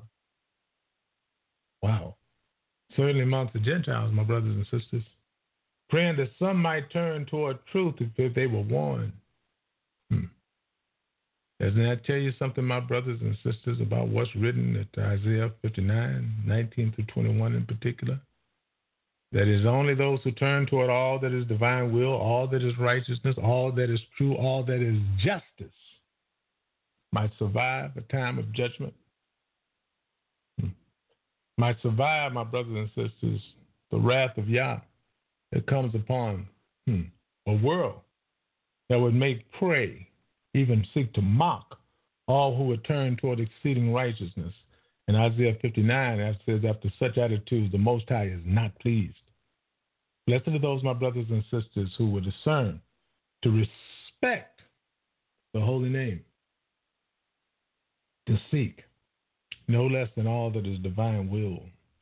[SPEAKER 2] Wow. Certainly amongst the Gentiles, my brothers and sisters, praying that some might turn toward truth if they were warned. Doesn't that tell you something, my brothers and sisters, about what's written at Isaiah 59, 19 through 21 in particular? That is only those who turn toward all that is divine will, all that is righteousness, all that is true, all that is justice, might survive a time of judgment. Might survive, my brothers and sisters, the wrath of Yah that comes upon a world that would make prey, even seek to mock all who would turn toward exceeding righteousness. In Isaiah 59, it says, after such attitudes, the Most High is not pleased. Blessed are those, my brothers and sisters, who will discern to respect the holy name, to seek no less than all that is divine will.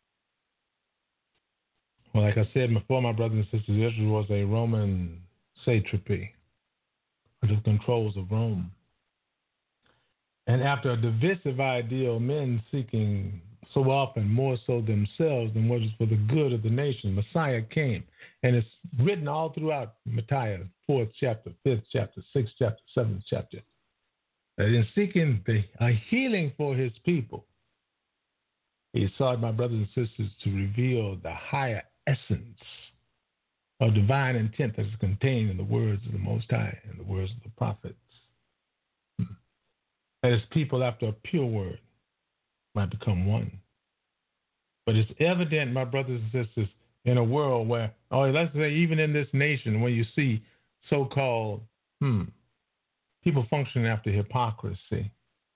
[SPEAKER 2] Well, like I said before, my brothers and sisters, Israel was a Roman satrapy under the controls of Rome. And after a divisive ideal, men seeking so often more so themselves than what is for the good of the nation, Messiah came. And it's written all throughout Matthew, 4th chapter, 5th chapter, 6th chapter, 7th chapter, that in seeking a healing for his people, he sought, my brothers and sisters, to reveal the higher essence of divine intent that is contained in the words of the Most High and the words of the prophets. That his people, after a pure word, might become one. But it's evident, my brothers and sisters, in a world where, let's say even in this nation, when you see so-called people functioning after hypocrisy,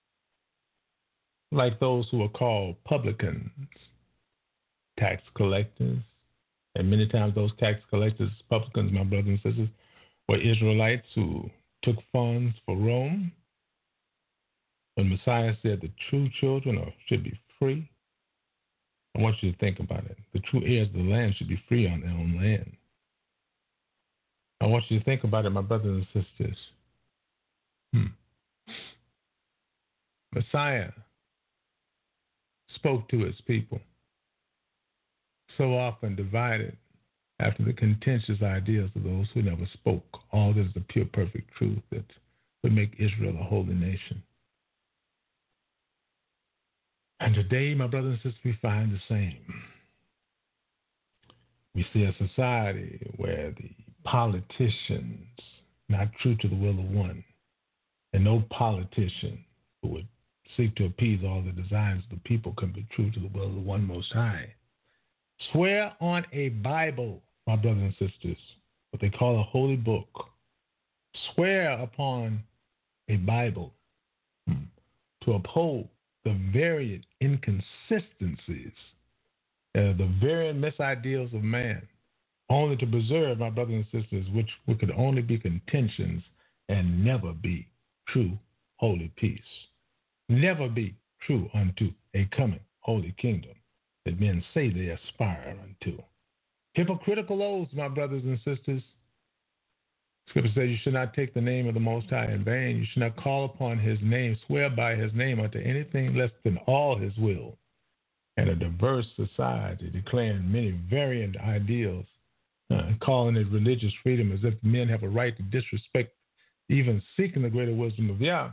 [SPEAKER 2] like those who are called publicans, tax collectors. And many times those tax collectors, publicans, my brothers and sisters, were Israelites who took funds for Rome. When Messiah said the true children should be free, I want you to think about it. The true heirs of the land should be free on their own land. I want you to think about it, my brothers and sisters. Messiah spoke to his people, so often divided after the contentious ideas of those who never spoke. All this is the pure, perfect truth that would make Israel a holy nation. And today, my brothers and sisters, we find the same. We see a society where the politicians not true to the will of one, and no politician who would seek to appease all the desires of the people can be true to the will of the one Most High. Swear on a Bible, my brothers and sisters, what they call a holy book. Swear upon a Bible to uphold the varied inconsistencies, the varied misideals of man, only to preserve, my brothers and sisters, which could only be contentions and never be true holy peace. Never be true unto a coming holy kingdom that men say they aspire unto. Hypocritical oaths, my brothers and sisters. Scripture says you should not take the name of the Most High in vain. You should not call upon his name, swear by his name unto anything less than all his will. And a diverse society declaring many variant ideals, calling it religious freedom as if men have a right to disrespect even seeking the greater wisdom of Yah.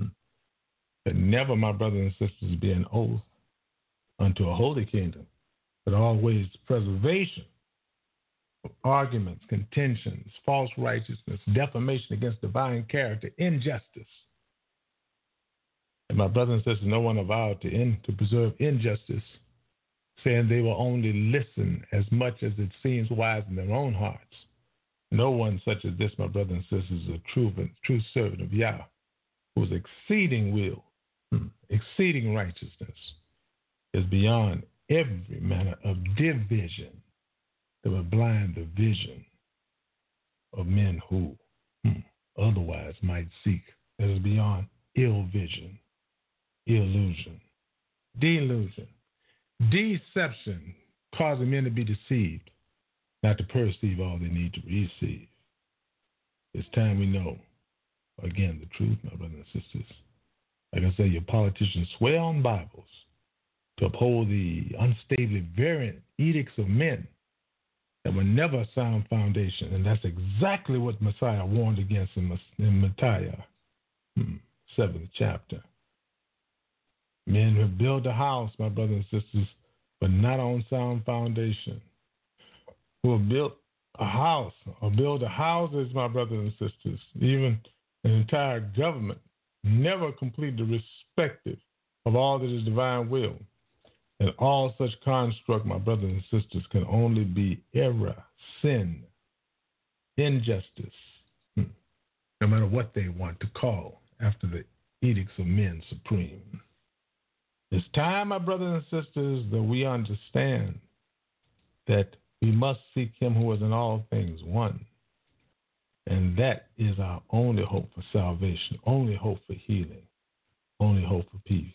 [SPEAKER 2] But never, my brothers and sisters, be an oath unto a holy kingdom, but always preservation of arguments, contentions, false righteousness, defamation against divine character, injustice. And my brothers and sisters, no one avowed to preserve injustice, saying they will only listen as much as it seems wise in their own hearts. No one such as this, my brothers and sisters, is a true servant of Yah, whose exceeding will, exceeding righteousness, is beyond every manner of division that would blind the vision of men who otherwise might seek. That is beyond ill vision, illusion, delusion, deception, causing men to be deceived, not to perceive all they need to receive. It's time we know, again, the truth, my brothers and sisters. Like I say, your politicians swear on Bibles to uphold the unstably variant edicts of men that were never a sound foundation. And that's exactly what Messiah warned against in Matthew, 7th chapter. Men who build a house, my brothers and sisters, but not on sound foundation. Who have built a house or build the houses, my brothers and sisters, even an entire government, never completely respective of all that is divine will. And all such construct, my brothers and sisters, can only be error, sin, injustice, no matter what they want to call after the edicts of men supreme. It's time, my brothers and sisters, that we understand that we must seek him who is in all things one. And that is our only hope for salvation, only hope for healing, only hope for peace.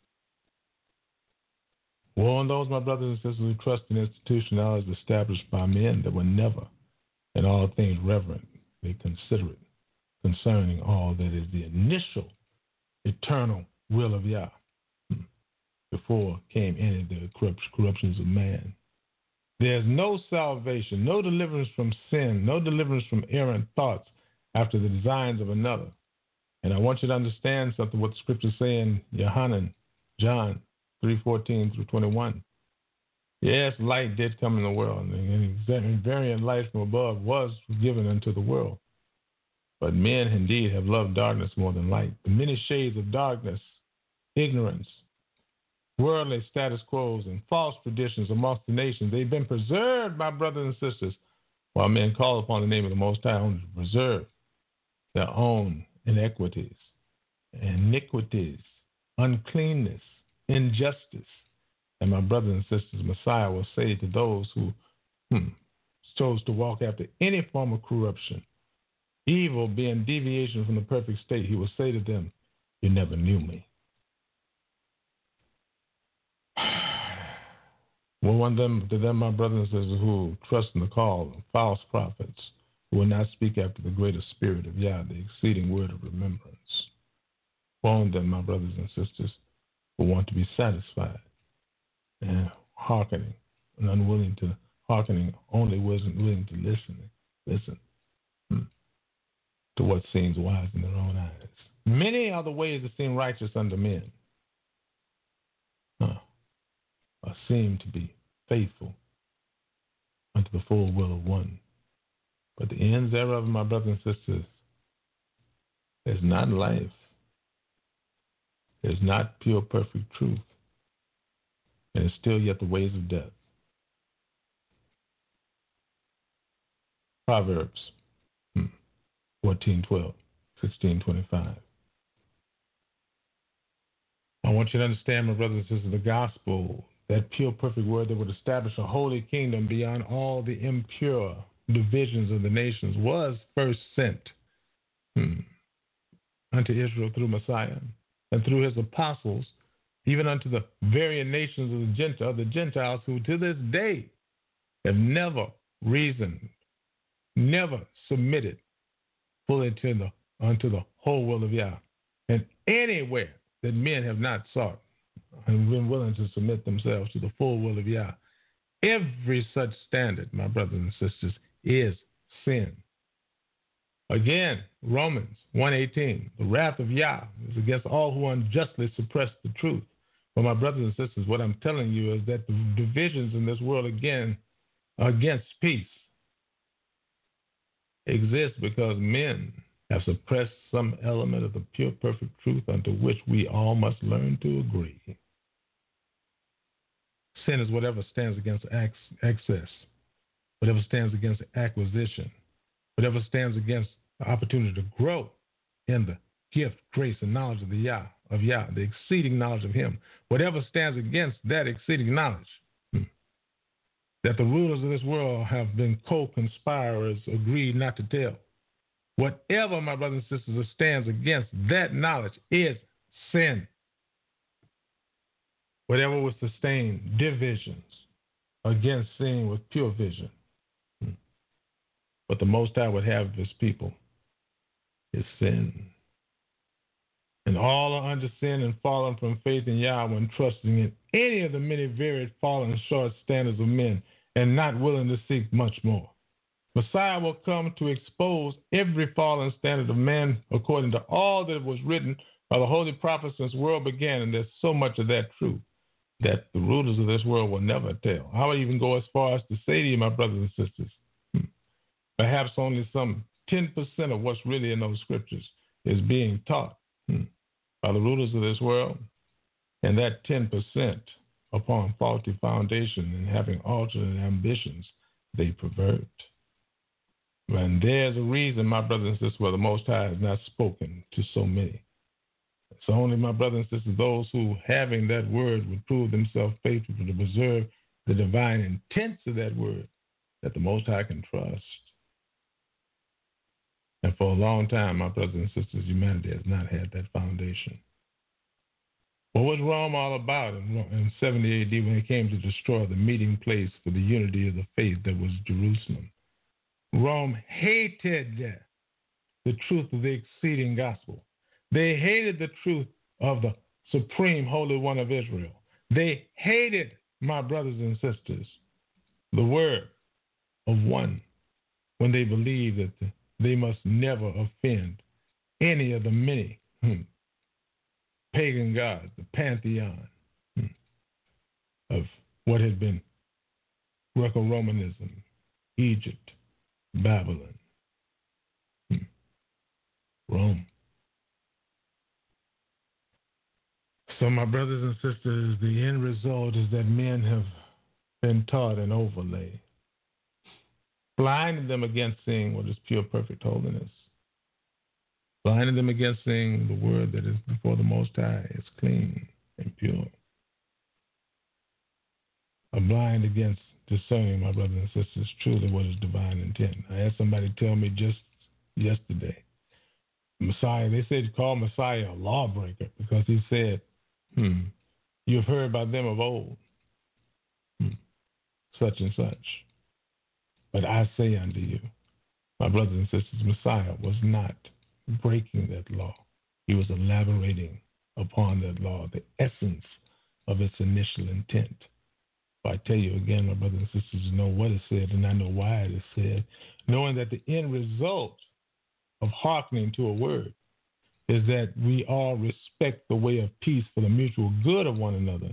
[SPEAKER 2] Woe on those, my brothers and sisters, who trust in institutionalities established by men that were never, in all things, reverently considerate concerning all that is the initial, eternal will of Yah, before came any of the corruptions of man. There's no salvation, no deliverance from sin, no deliverance from errant thoughts after the designs of another. And I want you to understand something, what the scriptures say in John 3:14 through 21. Yes, light did come in the world, and variant light from above was given unto the world. But men indeed have loved darkness more than light. The many shades of darkness, ignorance, worldly status quos, and false traditions amongst the nations, they've been preserved, my brothers and sisters, while men call upon the name of the Most High only to preserve their own inequities, iniquities, uncleanness, injustice. And my brothers and sisters, Messiah will say to those who chose to walk after any form of corruption, evil being deviation from the perfect state, he will say to them, you never knew me. Well, to them, my brothers and sisters, who trust in the call of false prophets, who will not speak after the greater spirit of Yah, the exceeding word of remembrance. Woe on them, my brothers and sisters, who want to be satisfied and hearkening and unwilling to hearkening, only willing to listen to what seems wise in their own eyes. Many are the ways that seem righteous unto men, or seem to be faithful unto the full will of one. But the ends thereof, my brothers and sisters, is not life. Is not pure, perfect truth. And it's still yet the ways of death. Proverbs 14:12, 16:25. I want you to understand, my brothers and sisters, the gospel, that pure, perfect word that would establish a holy kingdom beyond all the impure divisions of the nations, was first sent unto Israel through Messiah and through his apostles even unto the very nations of the Gentiles who to this day have never reasoned, never submitted fully unto the whole will of Yah. And anywhere that men have not sought and been willing to submit themselves to the full will of Yah, every such standard, my brothers and sisters, is sin. Again, Romans 1:18, the wrath of Yah is against all who unjustly suppress the truth. But my brothers and sisters, what I'm telling you is that the divisions in this world again against peace exist because men have suppressed some element of the pure, perfect truth unto which we all must learn to agree. Sin is whatever stands against access, whatever stands against acquisition, whatever stands against the opportunity to grow in the gift, grace, and knowledge of Yah, the exceeding knowledge of Him. Whatever stands against that exceeding knowledge, that the rulers of this world have been co-conspirers, agreed not to tell. Whatever, my brothers and sisters, stands against that knowledge is sin. Whatever will sustain divisions against seeing with pure vision. But the Most High would have His people is sin. And all are under sin and fallen from faith in Yah when trusting in any of the many varied fallen short standards of men and not willing to seek much more. Messiah will come to expose every fallen standard of man according to all that was written by the holy prophets since the world began, and there's so much of that truth that the rulers of this world will never tell. I would even go as far as to say to you, my brothers and sisters, perhaps only some 10% of what's really in those scriptures is being taught by the rulers of this world, and that 10% upon faulty foundation and having alternate ambitions, they pervert. And there's a reason, my brothers and sisters, why the Most High has not spoken to so many. It's only, my brothers and sisters, those who, having that word, would prove themselves faithful to preserve the divine intents of that word, that the Most High can trust. And for a long time, my brothers and sisters, humanity has not had that foundation. What was Rome all about in 70 AD when it came to destroy the meeting place for the unity of the faith that was Jerusalem? Rome hated the truth of the exceeding gospel. They hated the truth of the supreme Holy One of Israel. They hated, my brothers and sisters, the word of one when they believed that they must never offend any of the many pagan gods, the pantheon of what had been Greco-Romanism, Egypt, Babylon, Rome. So, my brothers and sisters, the end result is that men have been taught an overlay, blinding them against seeing what is pure, perfect holiness, blinding them against seeing the word that is before the Most High is clean and pure, are blind against discerning, my brothers and sisters, truly what is divine intent. I had somebody tell me just yesterday, Messiah, they said call Messiah a lawbreaker because he said, you've heard by them of old, such and such. But I say unto you, my brothers and sisters, Messiah was not breaking that law. He was elaborating upon that law, the essence of its initial intent. I tell you again, my brothers and sisters, you know what is said, and I know why it is said, knowing that the end result of hearkening to a word is that we all respect the way of peace for the mutual good of one another.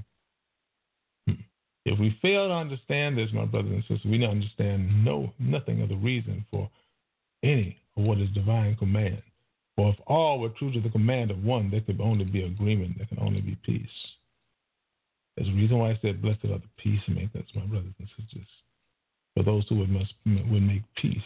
[SPEAKER 2] If we fail to understand this, my brothers and sisters, we don't understand nothing of the reason for any of what is divine command. For if all were true to the command of one, there could only be agreement, there can only be peace. There's a reason why I said, blessed are the peacemakers, my brothers and sisters. For those who would make peace,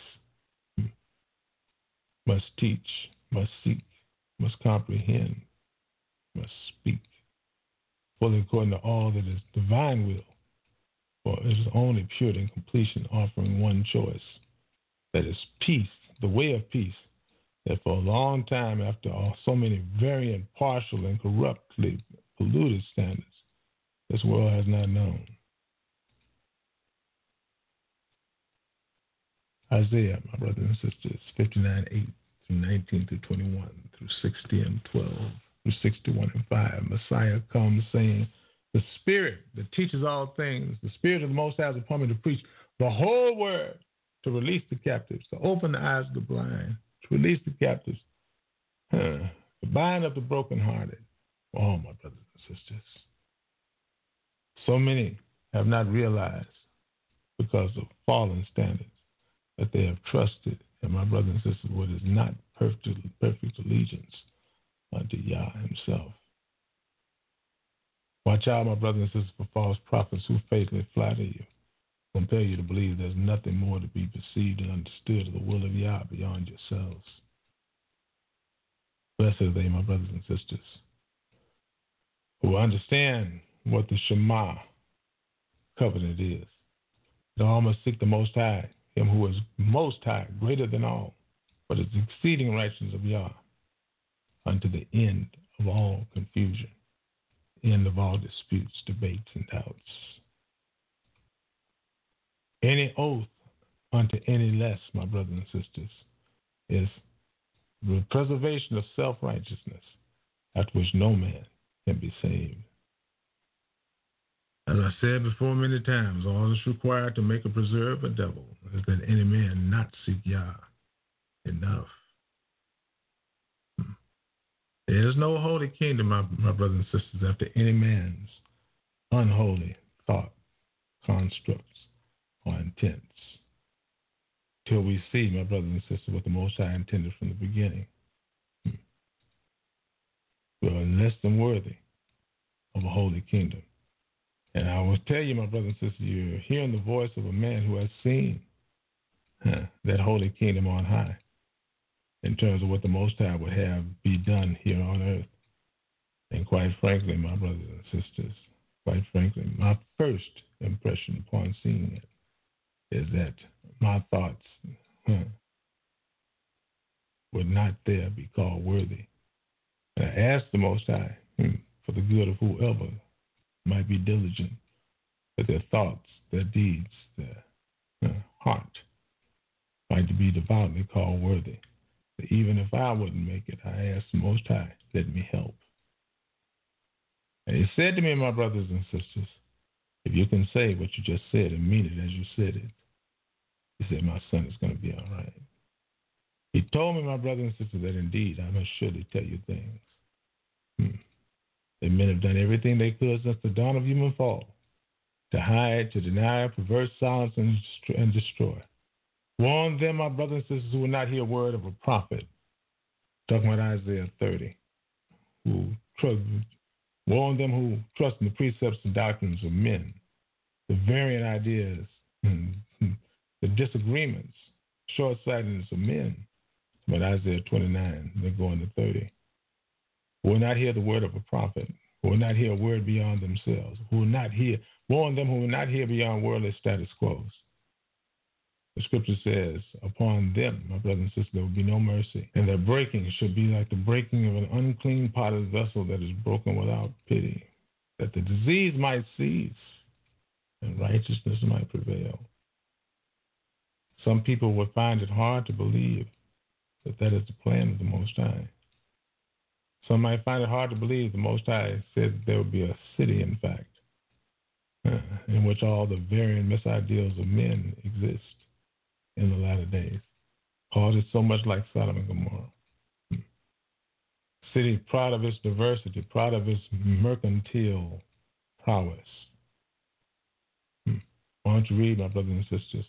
[SPEAKER 2] must teach, must seek, must comprehend, must speak, fully according to all that is divine will. For it is only purity and completion, offering one choice, that is peace, the way of peace, that for a long time, after so many variant, partial, and corruptly polluted standards this world has not known. Isaiah, my brothers and sisters, 59:8 through 19 through 21 through 60 and 12 through 61 and 5. Messiah comes saying, the Spirit that teaches all things, the Spirit of the Most High is upon me to preach the whole word, to release the captives, to open the eyes of the blind, to release the captives, to bind up the brokenhearted. Oh, my brothers and sisters. So many have not realized, because of fallen standards, that they have trusted in, my brothers and sisters, what is not perfect allegiance unto Yah himself. Watch out, my brothers and sisters, for false prophets who faithfully flatter you, compel you to believe there's nothing more to be perceived and understood of the will of Yah beyond yourselves. Blessed are they, my brothers and sisters, who understand what the Shema covenant is. That all must seek the Most High, him who is most high, greater than all, but is exceeding righteousness of Yah, unto the end of all confusion, end of all disputes, debates, and doubts. Any oath unto any less, my brothers and sisters, is the preservation of self-righteousness, after which no man can be saved. As I said before many times, all that's required to make a preserve a devil is that any man not seek Yah enough. There is no holy kingdom, my brothers and sisters, after any man's unholy thought, constructs, or intents. Till we see, my brothers and sisters, what the Most High intended from the beginning. We are less than worthy of a holy kingdom. And I will tell you, my brothers and sisters, you're hearing the voice of a man who has seen that holy kingdom on high, in terms of what the Most High would have be done here on earth. And quite frankly, my brothers and sisters, quite frankly, my first impression upon seeing it is that my thoughts would not there be called worthy. And I ask the Most High for the good of whoever might be diligent, that their thoughts, their deeds, their heart might be devoutly called worthy. But even if I wouldn't make it, I ask the Most High, let me help. And he said to me, my brothers and sisters, if you can say what you just said and mean it as you said it, he said, my son is going to be all right. He told me, my brothers and sisters, that indeed I must surely tell you things. That men have done everything they could since the dawn of human fall to hide, to deny, pervert, silence, and destroy. Warn them, my brothers and sisters, who will not hear a word of a prophet. Talking about Isaiah 30. Warn them who trust in the precepts and doctrines of men, the variant ideas, the disagreements, short-sightedness of men. But Isaiah 29, they go into 30. Who will not hear the word of a prophet, who will not hear a word beyond themselves, who will not hear, warn them who will not hear beyond worldly status quos. The scripture says, upon them, my brothers and sisters, there will be no mercy, and their breaking should be like the breaking of an unclean potter's vessel that is broken without pity, that the disease might cease and righteousness might prevail. Some people would find it hard to believe that that is the plan of the Most High. Some might find it hard to believe the Most High said there would be a city, in fact, in which all the varying misideals of men exist in the latter days. Called it so much like Sodom and Gomorrah. City proud of its diversity, proud of its mercantile prowess. Why don't you read, my brothers and sisters,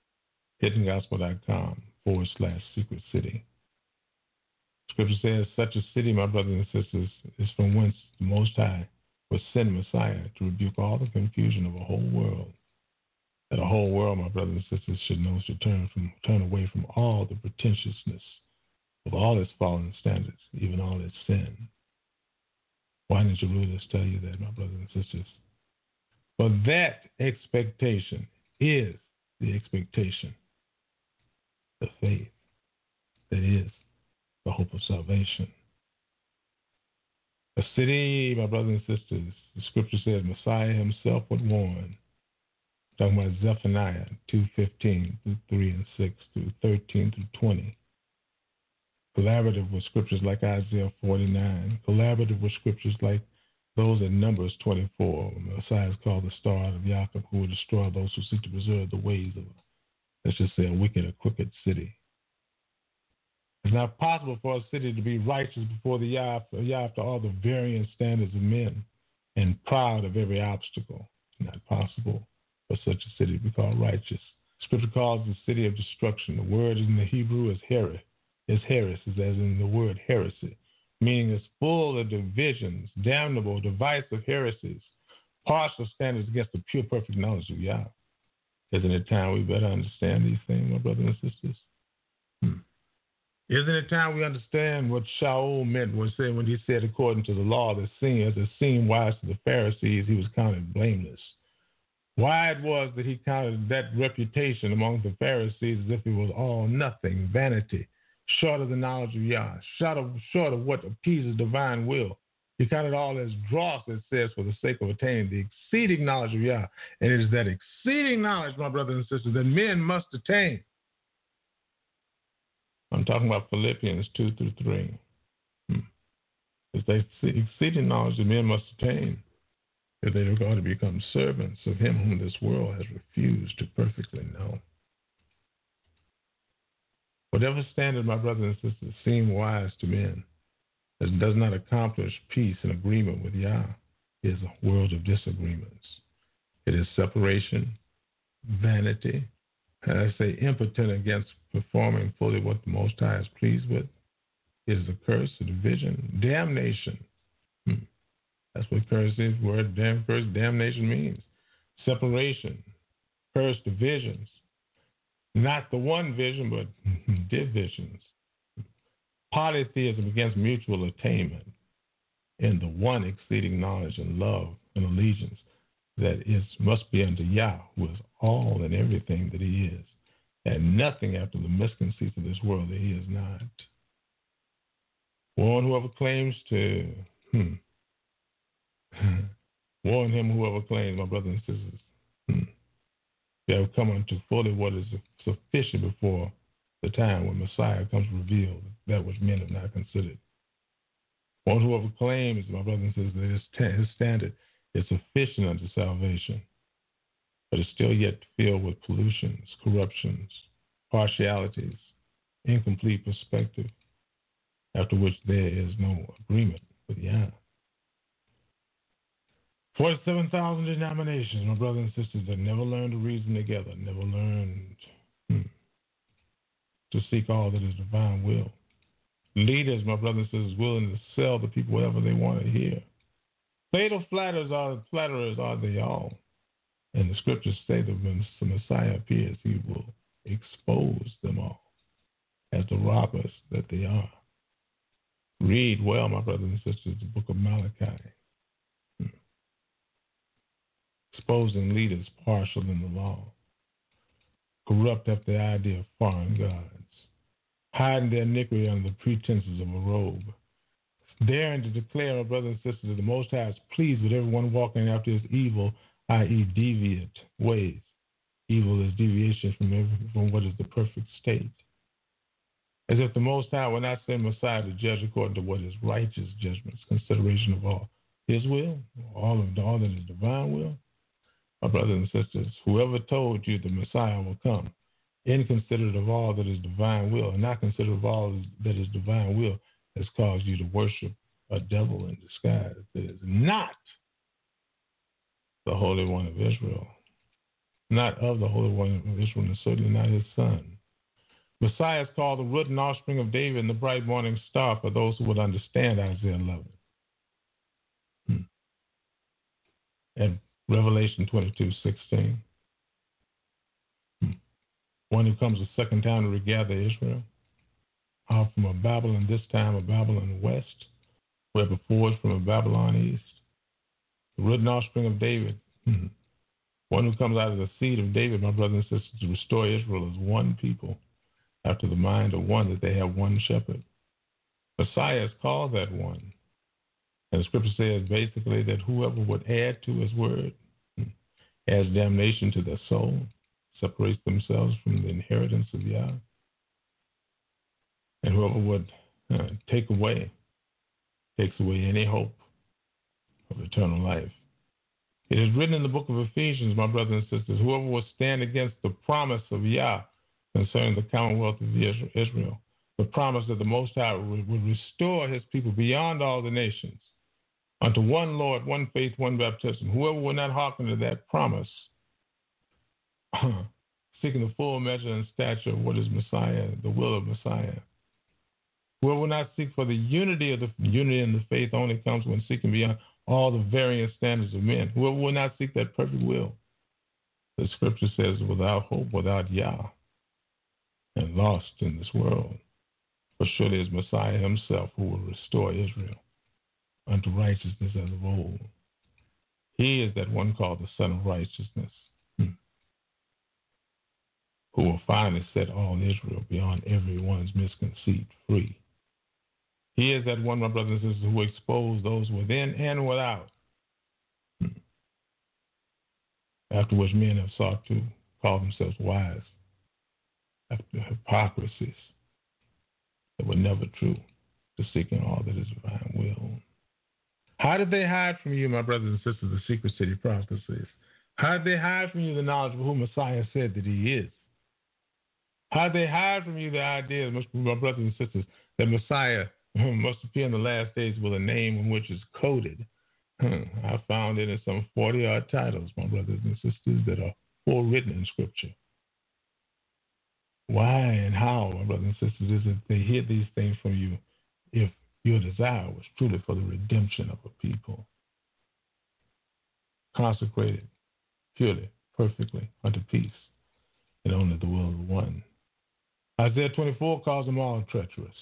[SPEAKER 2] hiddengospel.com/secret city. Scripture says, such a city, my brothers and sisters, is from whence the Most High will send Messiah to rebuke all the confusion of a whole world. That a whole world, my brothers and sisters, should know to turn away from all the pretentiousness of all its fallen standards, even all its sin. Why didn't your rulers tell you that, my brothers and sisters? For that expectation is the expectation, the faith that is the hope of salvation. A city, my brothers and sisters, the scripture says Messiah himself would warn. Talking about Zephaniah 2:15 through 3 and 6 through 13 through 20. Collaborative with scriptures like Isaiah 49. Collaborative with scriptures like those in Numbers 24. Messiah is called the star out of Jacob, who will destroy those who seek to preserve the ways of, let's just say, a wicked or crooked city. It's not possible for a city to be righteous before the Yah after all the varying standards of men and proud of every obstacle. It's not possible for such a city to be called righteous. Scripture calls the city of destruction. The word in the Hebrew is heres. It's heres, as in the word heresy, meaning it's full of divisions, damnable, divisive heresies, partial standards against the pure, perfect knowledge of Yah. Isn't it time we better understand these things, my brothers and sisters? Isn't it time we understand what Shaul meant when he said, according to the law, that it seemed wise to the Pharisees, he was counted blameless? Why it was that he counted that reputation among the Pharisees as if it was all nothing, vanity, short of the knowledge of Yah, short of what appeases divine will. He counted all as dross, it says, for the sake of attaining the exceeding knowledge of Yah. And it is that exceeding knowledge, my brothers and sisters, that men must attain. I'm talking about Philippians 2 through 3. It's the exceeding knowledge that men must attain if they are going to become servants of him whom this world has refused to perfectly know. Whatever standard, my brothers and sisters, seem wise to men, that does not accomplish peace and agreement with Yah, is a world of disagreements. It is separation, vanity, and I say impotent against performing fully what the Most High is pleased with. It is a curse, a division, damnation. That's what curse is. Word curse, damnation means. Separation, curse, divisions. Not the one vision, but divisions. Polytheism against mutual attainment in the one exceeding knowledge and love and allegiance that must be unto Yah, who is all and everything that he is, and nothing after the misconceits of this world that he is not. Warn whoever claims to, warn him whoever claims, my brothers and sisters, they have come unto fully what is sufficient before the time when Messiah comes revealed, that which men have not considered. Warn whoever claims, my brothers and sisters, that his standard is sufficient unto salvation, but is still yet filled with pollutions, corruptions, partialities, incomplete perspective, after which there is no agreement with Yah. 47,000 denominations, my brothers and sisters, that never learned to reason together, never learned to seek all that is divine will. Leaders, my brothers and sisters, willing to sell the people whatever they want to hear. Fatal flatterers are they all. And the scriptures say that when the Messiah appears, he will expose them all as the robbers that they are. Read well, my brothers and sisters, the book of Malachi. Exposing leaders partial in the law. Corrupt up the idea of foreign gods. Hiding their iniquity under the pretenses of a robe. Daring to declare, my brothers and sisters, that the Most High is pleased with everyone walking after his evil, i.e. deviant ways. Evil is deviation from what is the perfect state. As if the Most High will not send Messiah to judge according to what is righteous judgments, consideration of all his will, all that is divine will. My brothers and sisters, whoever told you the Messiah will come, inconsiderate of all that is divine will, and not considerate of all that is divine will, has caused you to worship a devil in disguise that is not the Holy One of Israel, not of the Holy One of Israel, and certainly not his son. Messiah is called the root and offspring of David and the bright morning star for those who would understand Isaiah 11. And Revelation 22:16. One who comes a second time to regather Israel. Out from a Babylon, this time a Babylon west, where before from a Babylon east. The root and offspring of David. One who comes out of the seed of David, my brothers and sisters, to restore Israel as one people, after the mind of one, that they have one shepherd. Messiah is called that one. And the scripture says basically that whoever would add to his word adds damnation to their soul, separates themselves from the inheritance of Yah. And whoever would takes away any hope of eternal life. It is written in the book of Ephesians, my brothers and sisters, whoever will stand against the promise of Yah concerning the commonwealth of Israel, the promise that the Most High would restore his people beyond all the nations, unto one Lord, one faith, one baptism. Whoever will not hearken to that promise, seeking the full measure and stature of what is Messiah, the will of Messiah. Whoever will not seek for the unity in the faith only comes when seeking beyond all the varying standards of men. Whoever will not seek that perfect will, the scripture says, without hope, without Yah, and lost in this world. For surely is Messiah himself who will restore Israel unto righteousness as of old. He is that one called the Son of Righteousness, who will finally set all Israel beyond everyone's misconceit free. He is that one, my brothers and sisters, who exposed those within and without, after which men have sought to call themselves wise, after hypocrisies that were never true, to seeking all that is divine will. How did they hide from you, my brothers and sisters, the secret city prophecies? How did they hide from you the knowledge of who Messiah said that he is? How did they hide from you the idea, my brothers and sisters, that Messiah must appear in the last days with a name in which is coded? I found it in some 40-odd titles, my brothers and sisters, that are forewritten in Scripture. Why and how, my brothers and sisters, is it they hid these things from you if your desire was truly for the redemption of a people, consecrated purely, perfectly unto peace, and only the will of one. Isaiah 24 calls them all treacherous.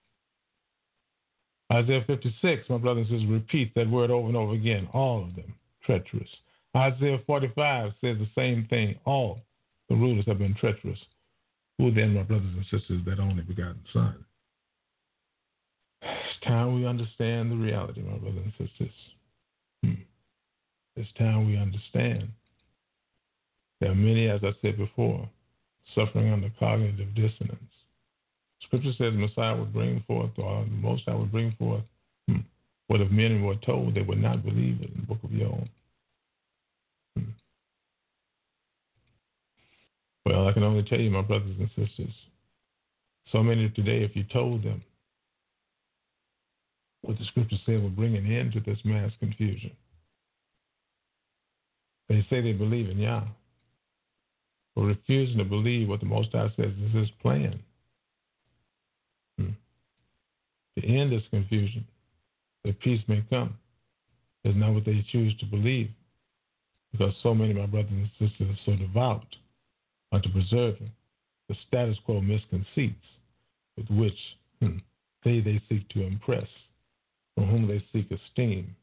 [SPEAKER 2] Isaiah 56, my brothers and sisters, repeats that word over and over again, all of them, treacherous. Isaiah 45 says the same thing, all the rulers have been treacherous. Who then, my brothers and sisters, that only begotten Son? It's time we understand the reality, my brothers and sisters. It's time we understand. There are many, as I said before, suffering under cognitive dissonance. Scripture says the Messiah would bring forth, or the Most High would bring forth, what if men were told they would not believe it in the book of Job. Well, I can only tell you, my brothers and sisters, so many today, if you told them what the Scripture said would bring an end to this mass confusion, they say they believe in Yah, but refusing to believe what the Most High says is his plan to end this confusion, that peace may come, is not what they choose to believe, because so many of my brothers and sisters are so devout unto preserving the status quo misconceits with which they seek to impress, from whom they seek esteem.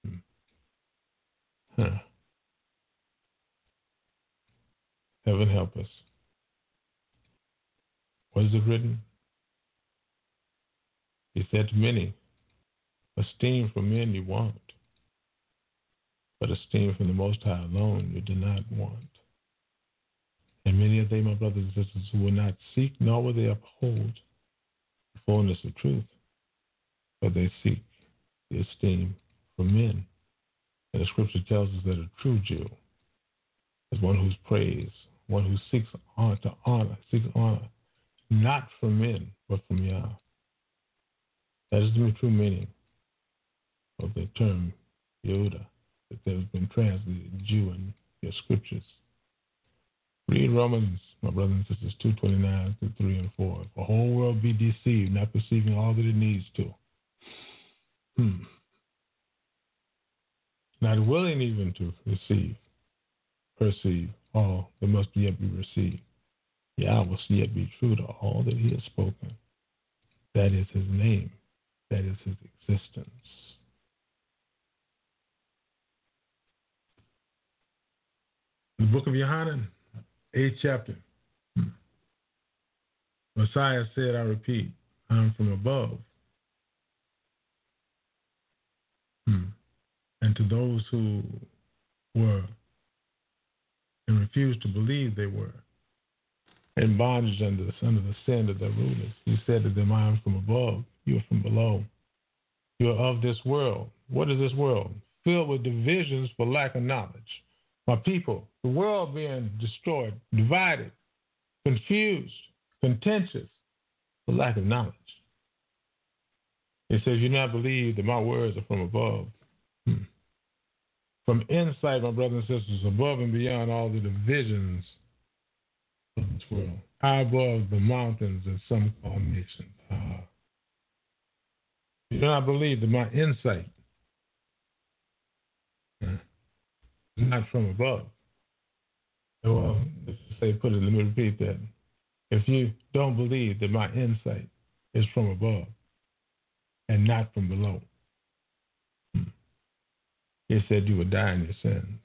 [SPEAKER 2] Heaven help us. What is it written? He said to many, esteem from men you want, but esteem from the Most High alone you do not want. And many of they, my brothers and sisters, who will not seek nor will they uphold the fullness of truth, but they seek the esteem from men. And the Scripture tells us that a true Jew is one who's praised, one who seeks honor, not from men, but from Yah. That is the true meaning of the term Yehuda, that has been translated Jew in your Scriptures. Read Romans, my brothers and sisters, 2:29 through 3 and 4. If the whole world be deceived, not perceiving all that it needs to, not willing even to perceive all that must yet be received, Yah will yet be true to all that he has spoken. That is his name. That is his existence. The book of Yohanan, 8th chapter. Messiah said, I repeat, I am from above. And to those who were and refused to believe they were in bondage under the sin of their rulers, he said to them, I am from above, you are from below. You are of this world. What is this world? Filled with divisions for lack of knowledge. My people, the world being destroyed, divided, confused, contentious for lack of knowledge. It says, you not believe that my words are from above. From inside, my brothers and sisters, above and beyond all the divisions of this world. High above the mountains that some call nations. You do not believe that my insight is not from above. Well, let's say, let me repeat that. If you don't believe that my insight is from above and not from below, it said you would die in your sins.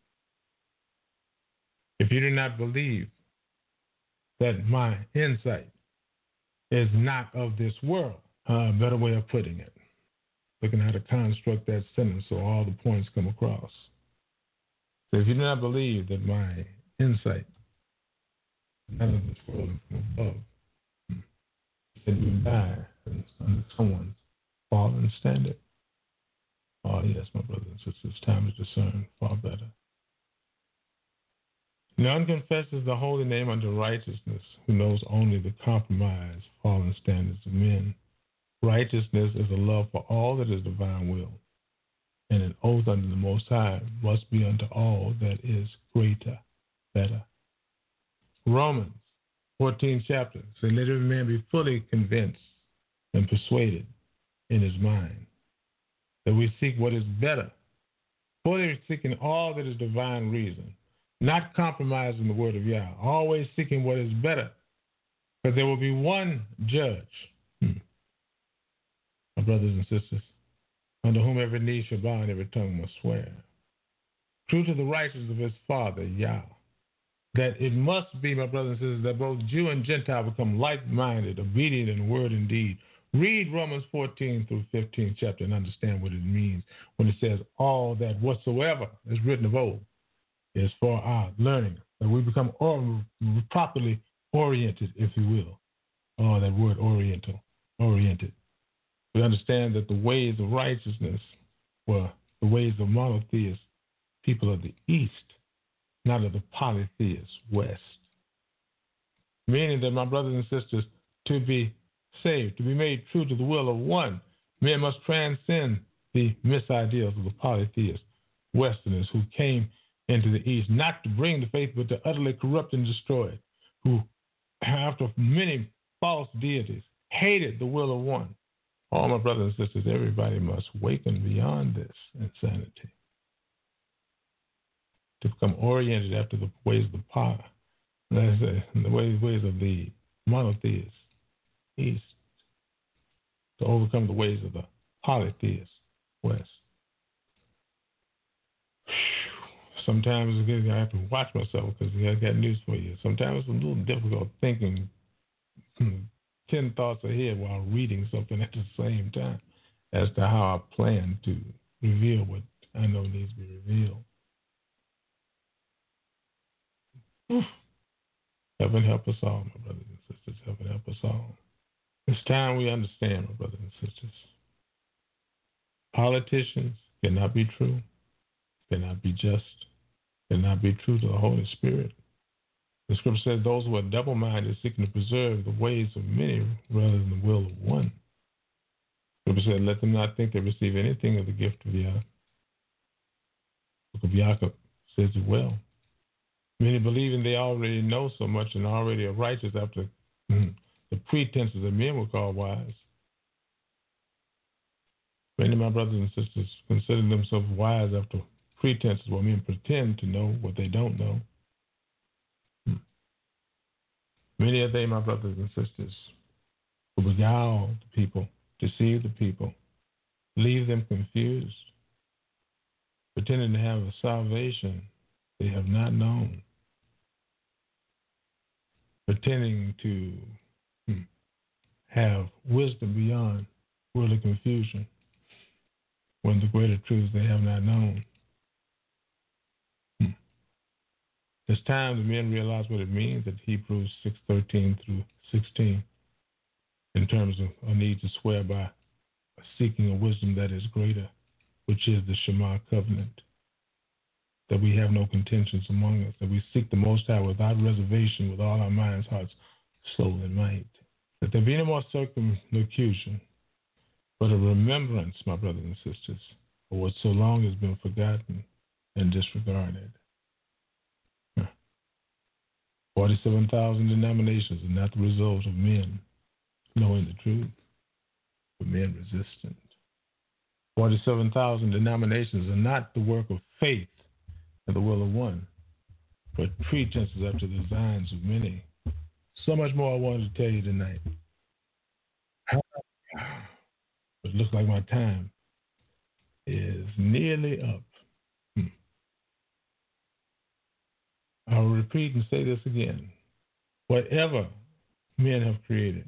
[SPEAKER 2] If you do not believe that my insight is not of this world, a better way of putting it, looking at how to construct that sentence so all the points come across. So if you do not believe that my insight is not of this world and from above, then you die under someone's fallen standard. Oh, yes, my brothers and sisters, it's time to discern far better. None confesses the holy name unto righteousness who knows only the compromised, fallen standards of men. Righteousness is a love for all that is divine will, and an oath unto the Most High must be unto all that is greater, better. Romans 14th chapter says, let every man be fully convinced and persuaded in his mind that we seek what is better, fully seeking all that is divine reason, not compromising the word of Yah, always seeking what is better, because there will be one judge, my brothers and sisters, under whom every knee shall bow and every tongue must swear. True to the righteousness of his Father, Yah, that it must be, my brothers and sisters, that both Jew and Gentile become like-minded, obedient in word and deed. Read Romans 14 through 15 chapter and understand what it means when it says all that whatsoever is written of old is for our learning, that we become properly oriented, if you will. Oh, that word oriented. We understand that the ways of righteousness were the ways of monotheist people of the East, not of the polytheist West. Meaning that, my brothers and sisters, to be saved, to be made true to the will of one, men must transcend the misideals of the polytheist Westerners who came into the East, not to bring the faith, but to utterly corrupt and destroy it, who, after many false deities, hated the will of one. All my brothers and sisters, everybody must waken beyond this insanity, to become oriented after the ways of the power, the ways of the monotheist East, to overcome the ways of the polytheist West. Sometimes I have to watch myself because I got news for you. Sometimes it's a little difficult thinking 10 thoughts ahead while reading something at the same time as to how I plan to reveal what I know needs to be revealed. Heaven help us all, my brothers and sisters. Heaven help us all. It's time we understand, my brothers and sisters. Politicians cannot be true, cannot be just, cannot be true to the Holy Spirit. The scripture says those who are double-minded seeking to preserve the ways of many rather than the will of one. The scripture said, let them not think they receive anything of the gift of Yah. The book of Jacob says it well. Many believing they already know so much and already are righteous after the pretenses of men were called wise. Many of my brothers and sisters consider themselves wise after pretenses where men pretend to know what they don't know. Many are they, my brothers and sisters, who beguile the people, deceive the people, leave them confused, pretending to have a salvation they have not known, pretending to have wisdom beyond worldly confusion, for the greater truths they have not known. It's time the men realize what it means at Hebrews 6:13 through 16 in terms of a need to swear by seeking a wisdom that is greater, which is the Shema covenant, that we have no contentions among us, that we seek the Most High without reservation with all our minds, hearts, soul, and might, that there be no more circumlocution, but a remembrance, my brothers and sisters, of what so long has been forgotten and disregarded. 47,000 denominations are not the result of men knowing the truth, but men resistant. 47,000 denominations are not the work of faith and the will of one, but pretenses after the designs of many. So much more I wanted to tell you tonight. But it looks like my time is nearly up. I'll repeat and say this again. Whatever men have created,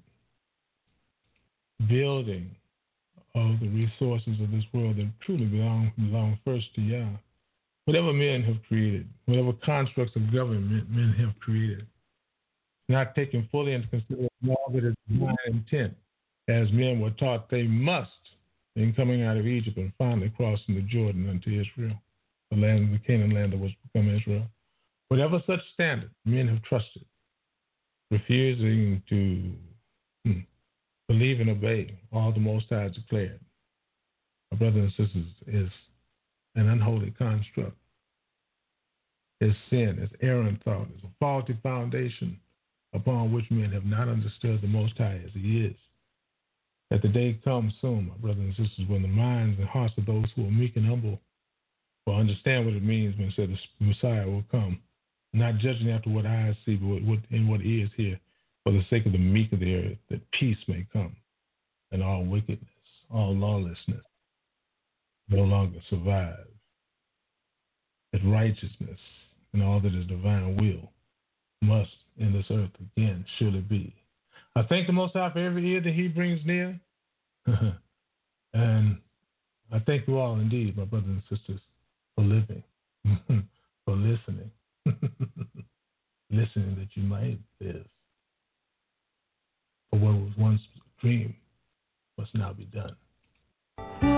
[SPEAKER 2] building of the resources of this world that truly belong first to Yah, whatever men have created, whatever constructs of government men have created, not taking fully into consideration all that is divine intent, as men were taught they must in coming out of Egypt and finally crossing the Jordan unto Israel, the land of the Canaan land that was become Israel. Whatever such standard men have trusted, refusing to believe and obey all the Most High declared, my brothers and sisters, is an unholy construct. It's sin, it's errant thought, it's a faulty foundation upon which men have not understood the Most High as He is. That the day comes soon, my brothers and sisters, when the minds and hearts of those who are meek and humble will understand what it means when it said the Messiah will come, not judging after what eyes see, but what ears hear, for the sake of the meek of the earth, that peace may come, and all wickedness, all lawlessness no longer survive, that righteousness and all that is divine will must in this earth again surely be. I thank the Most High for every ear that He brings near, and I thank you all indeed, my brothers and sisters, for living, for listening, listening that you might live. For what was once a dream must now be done.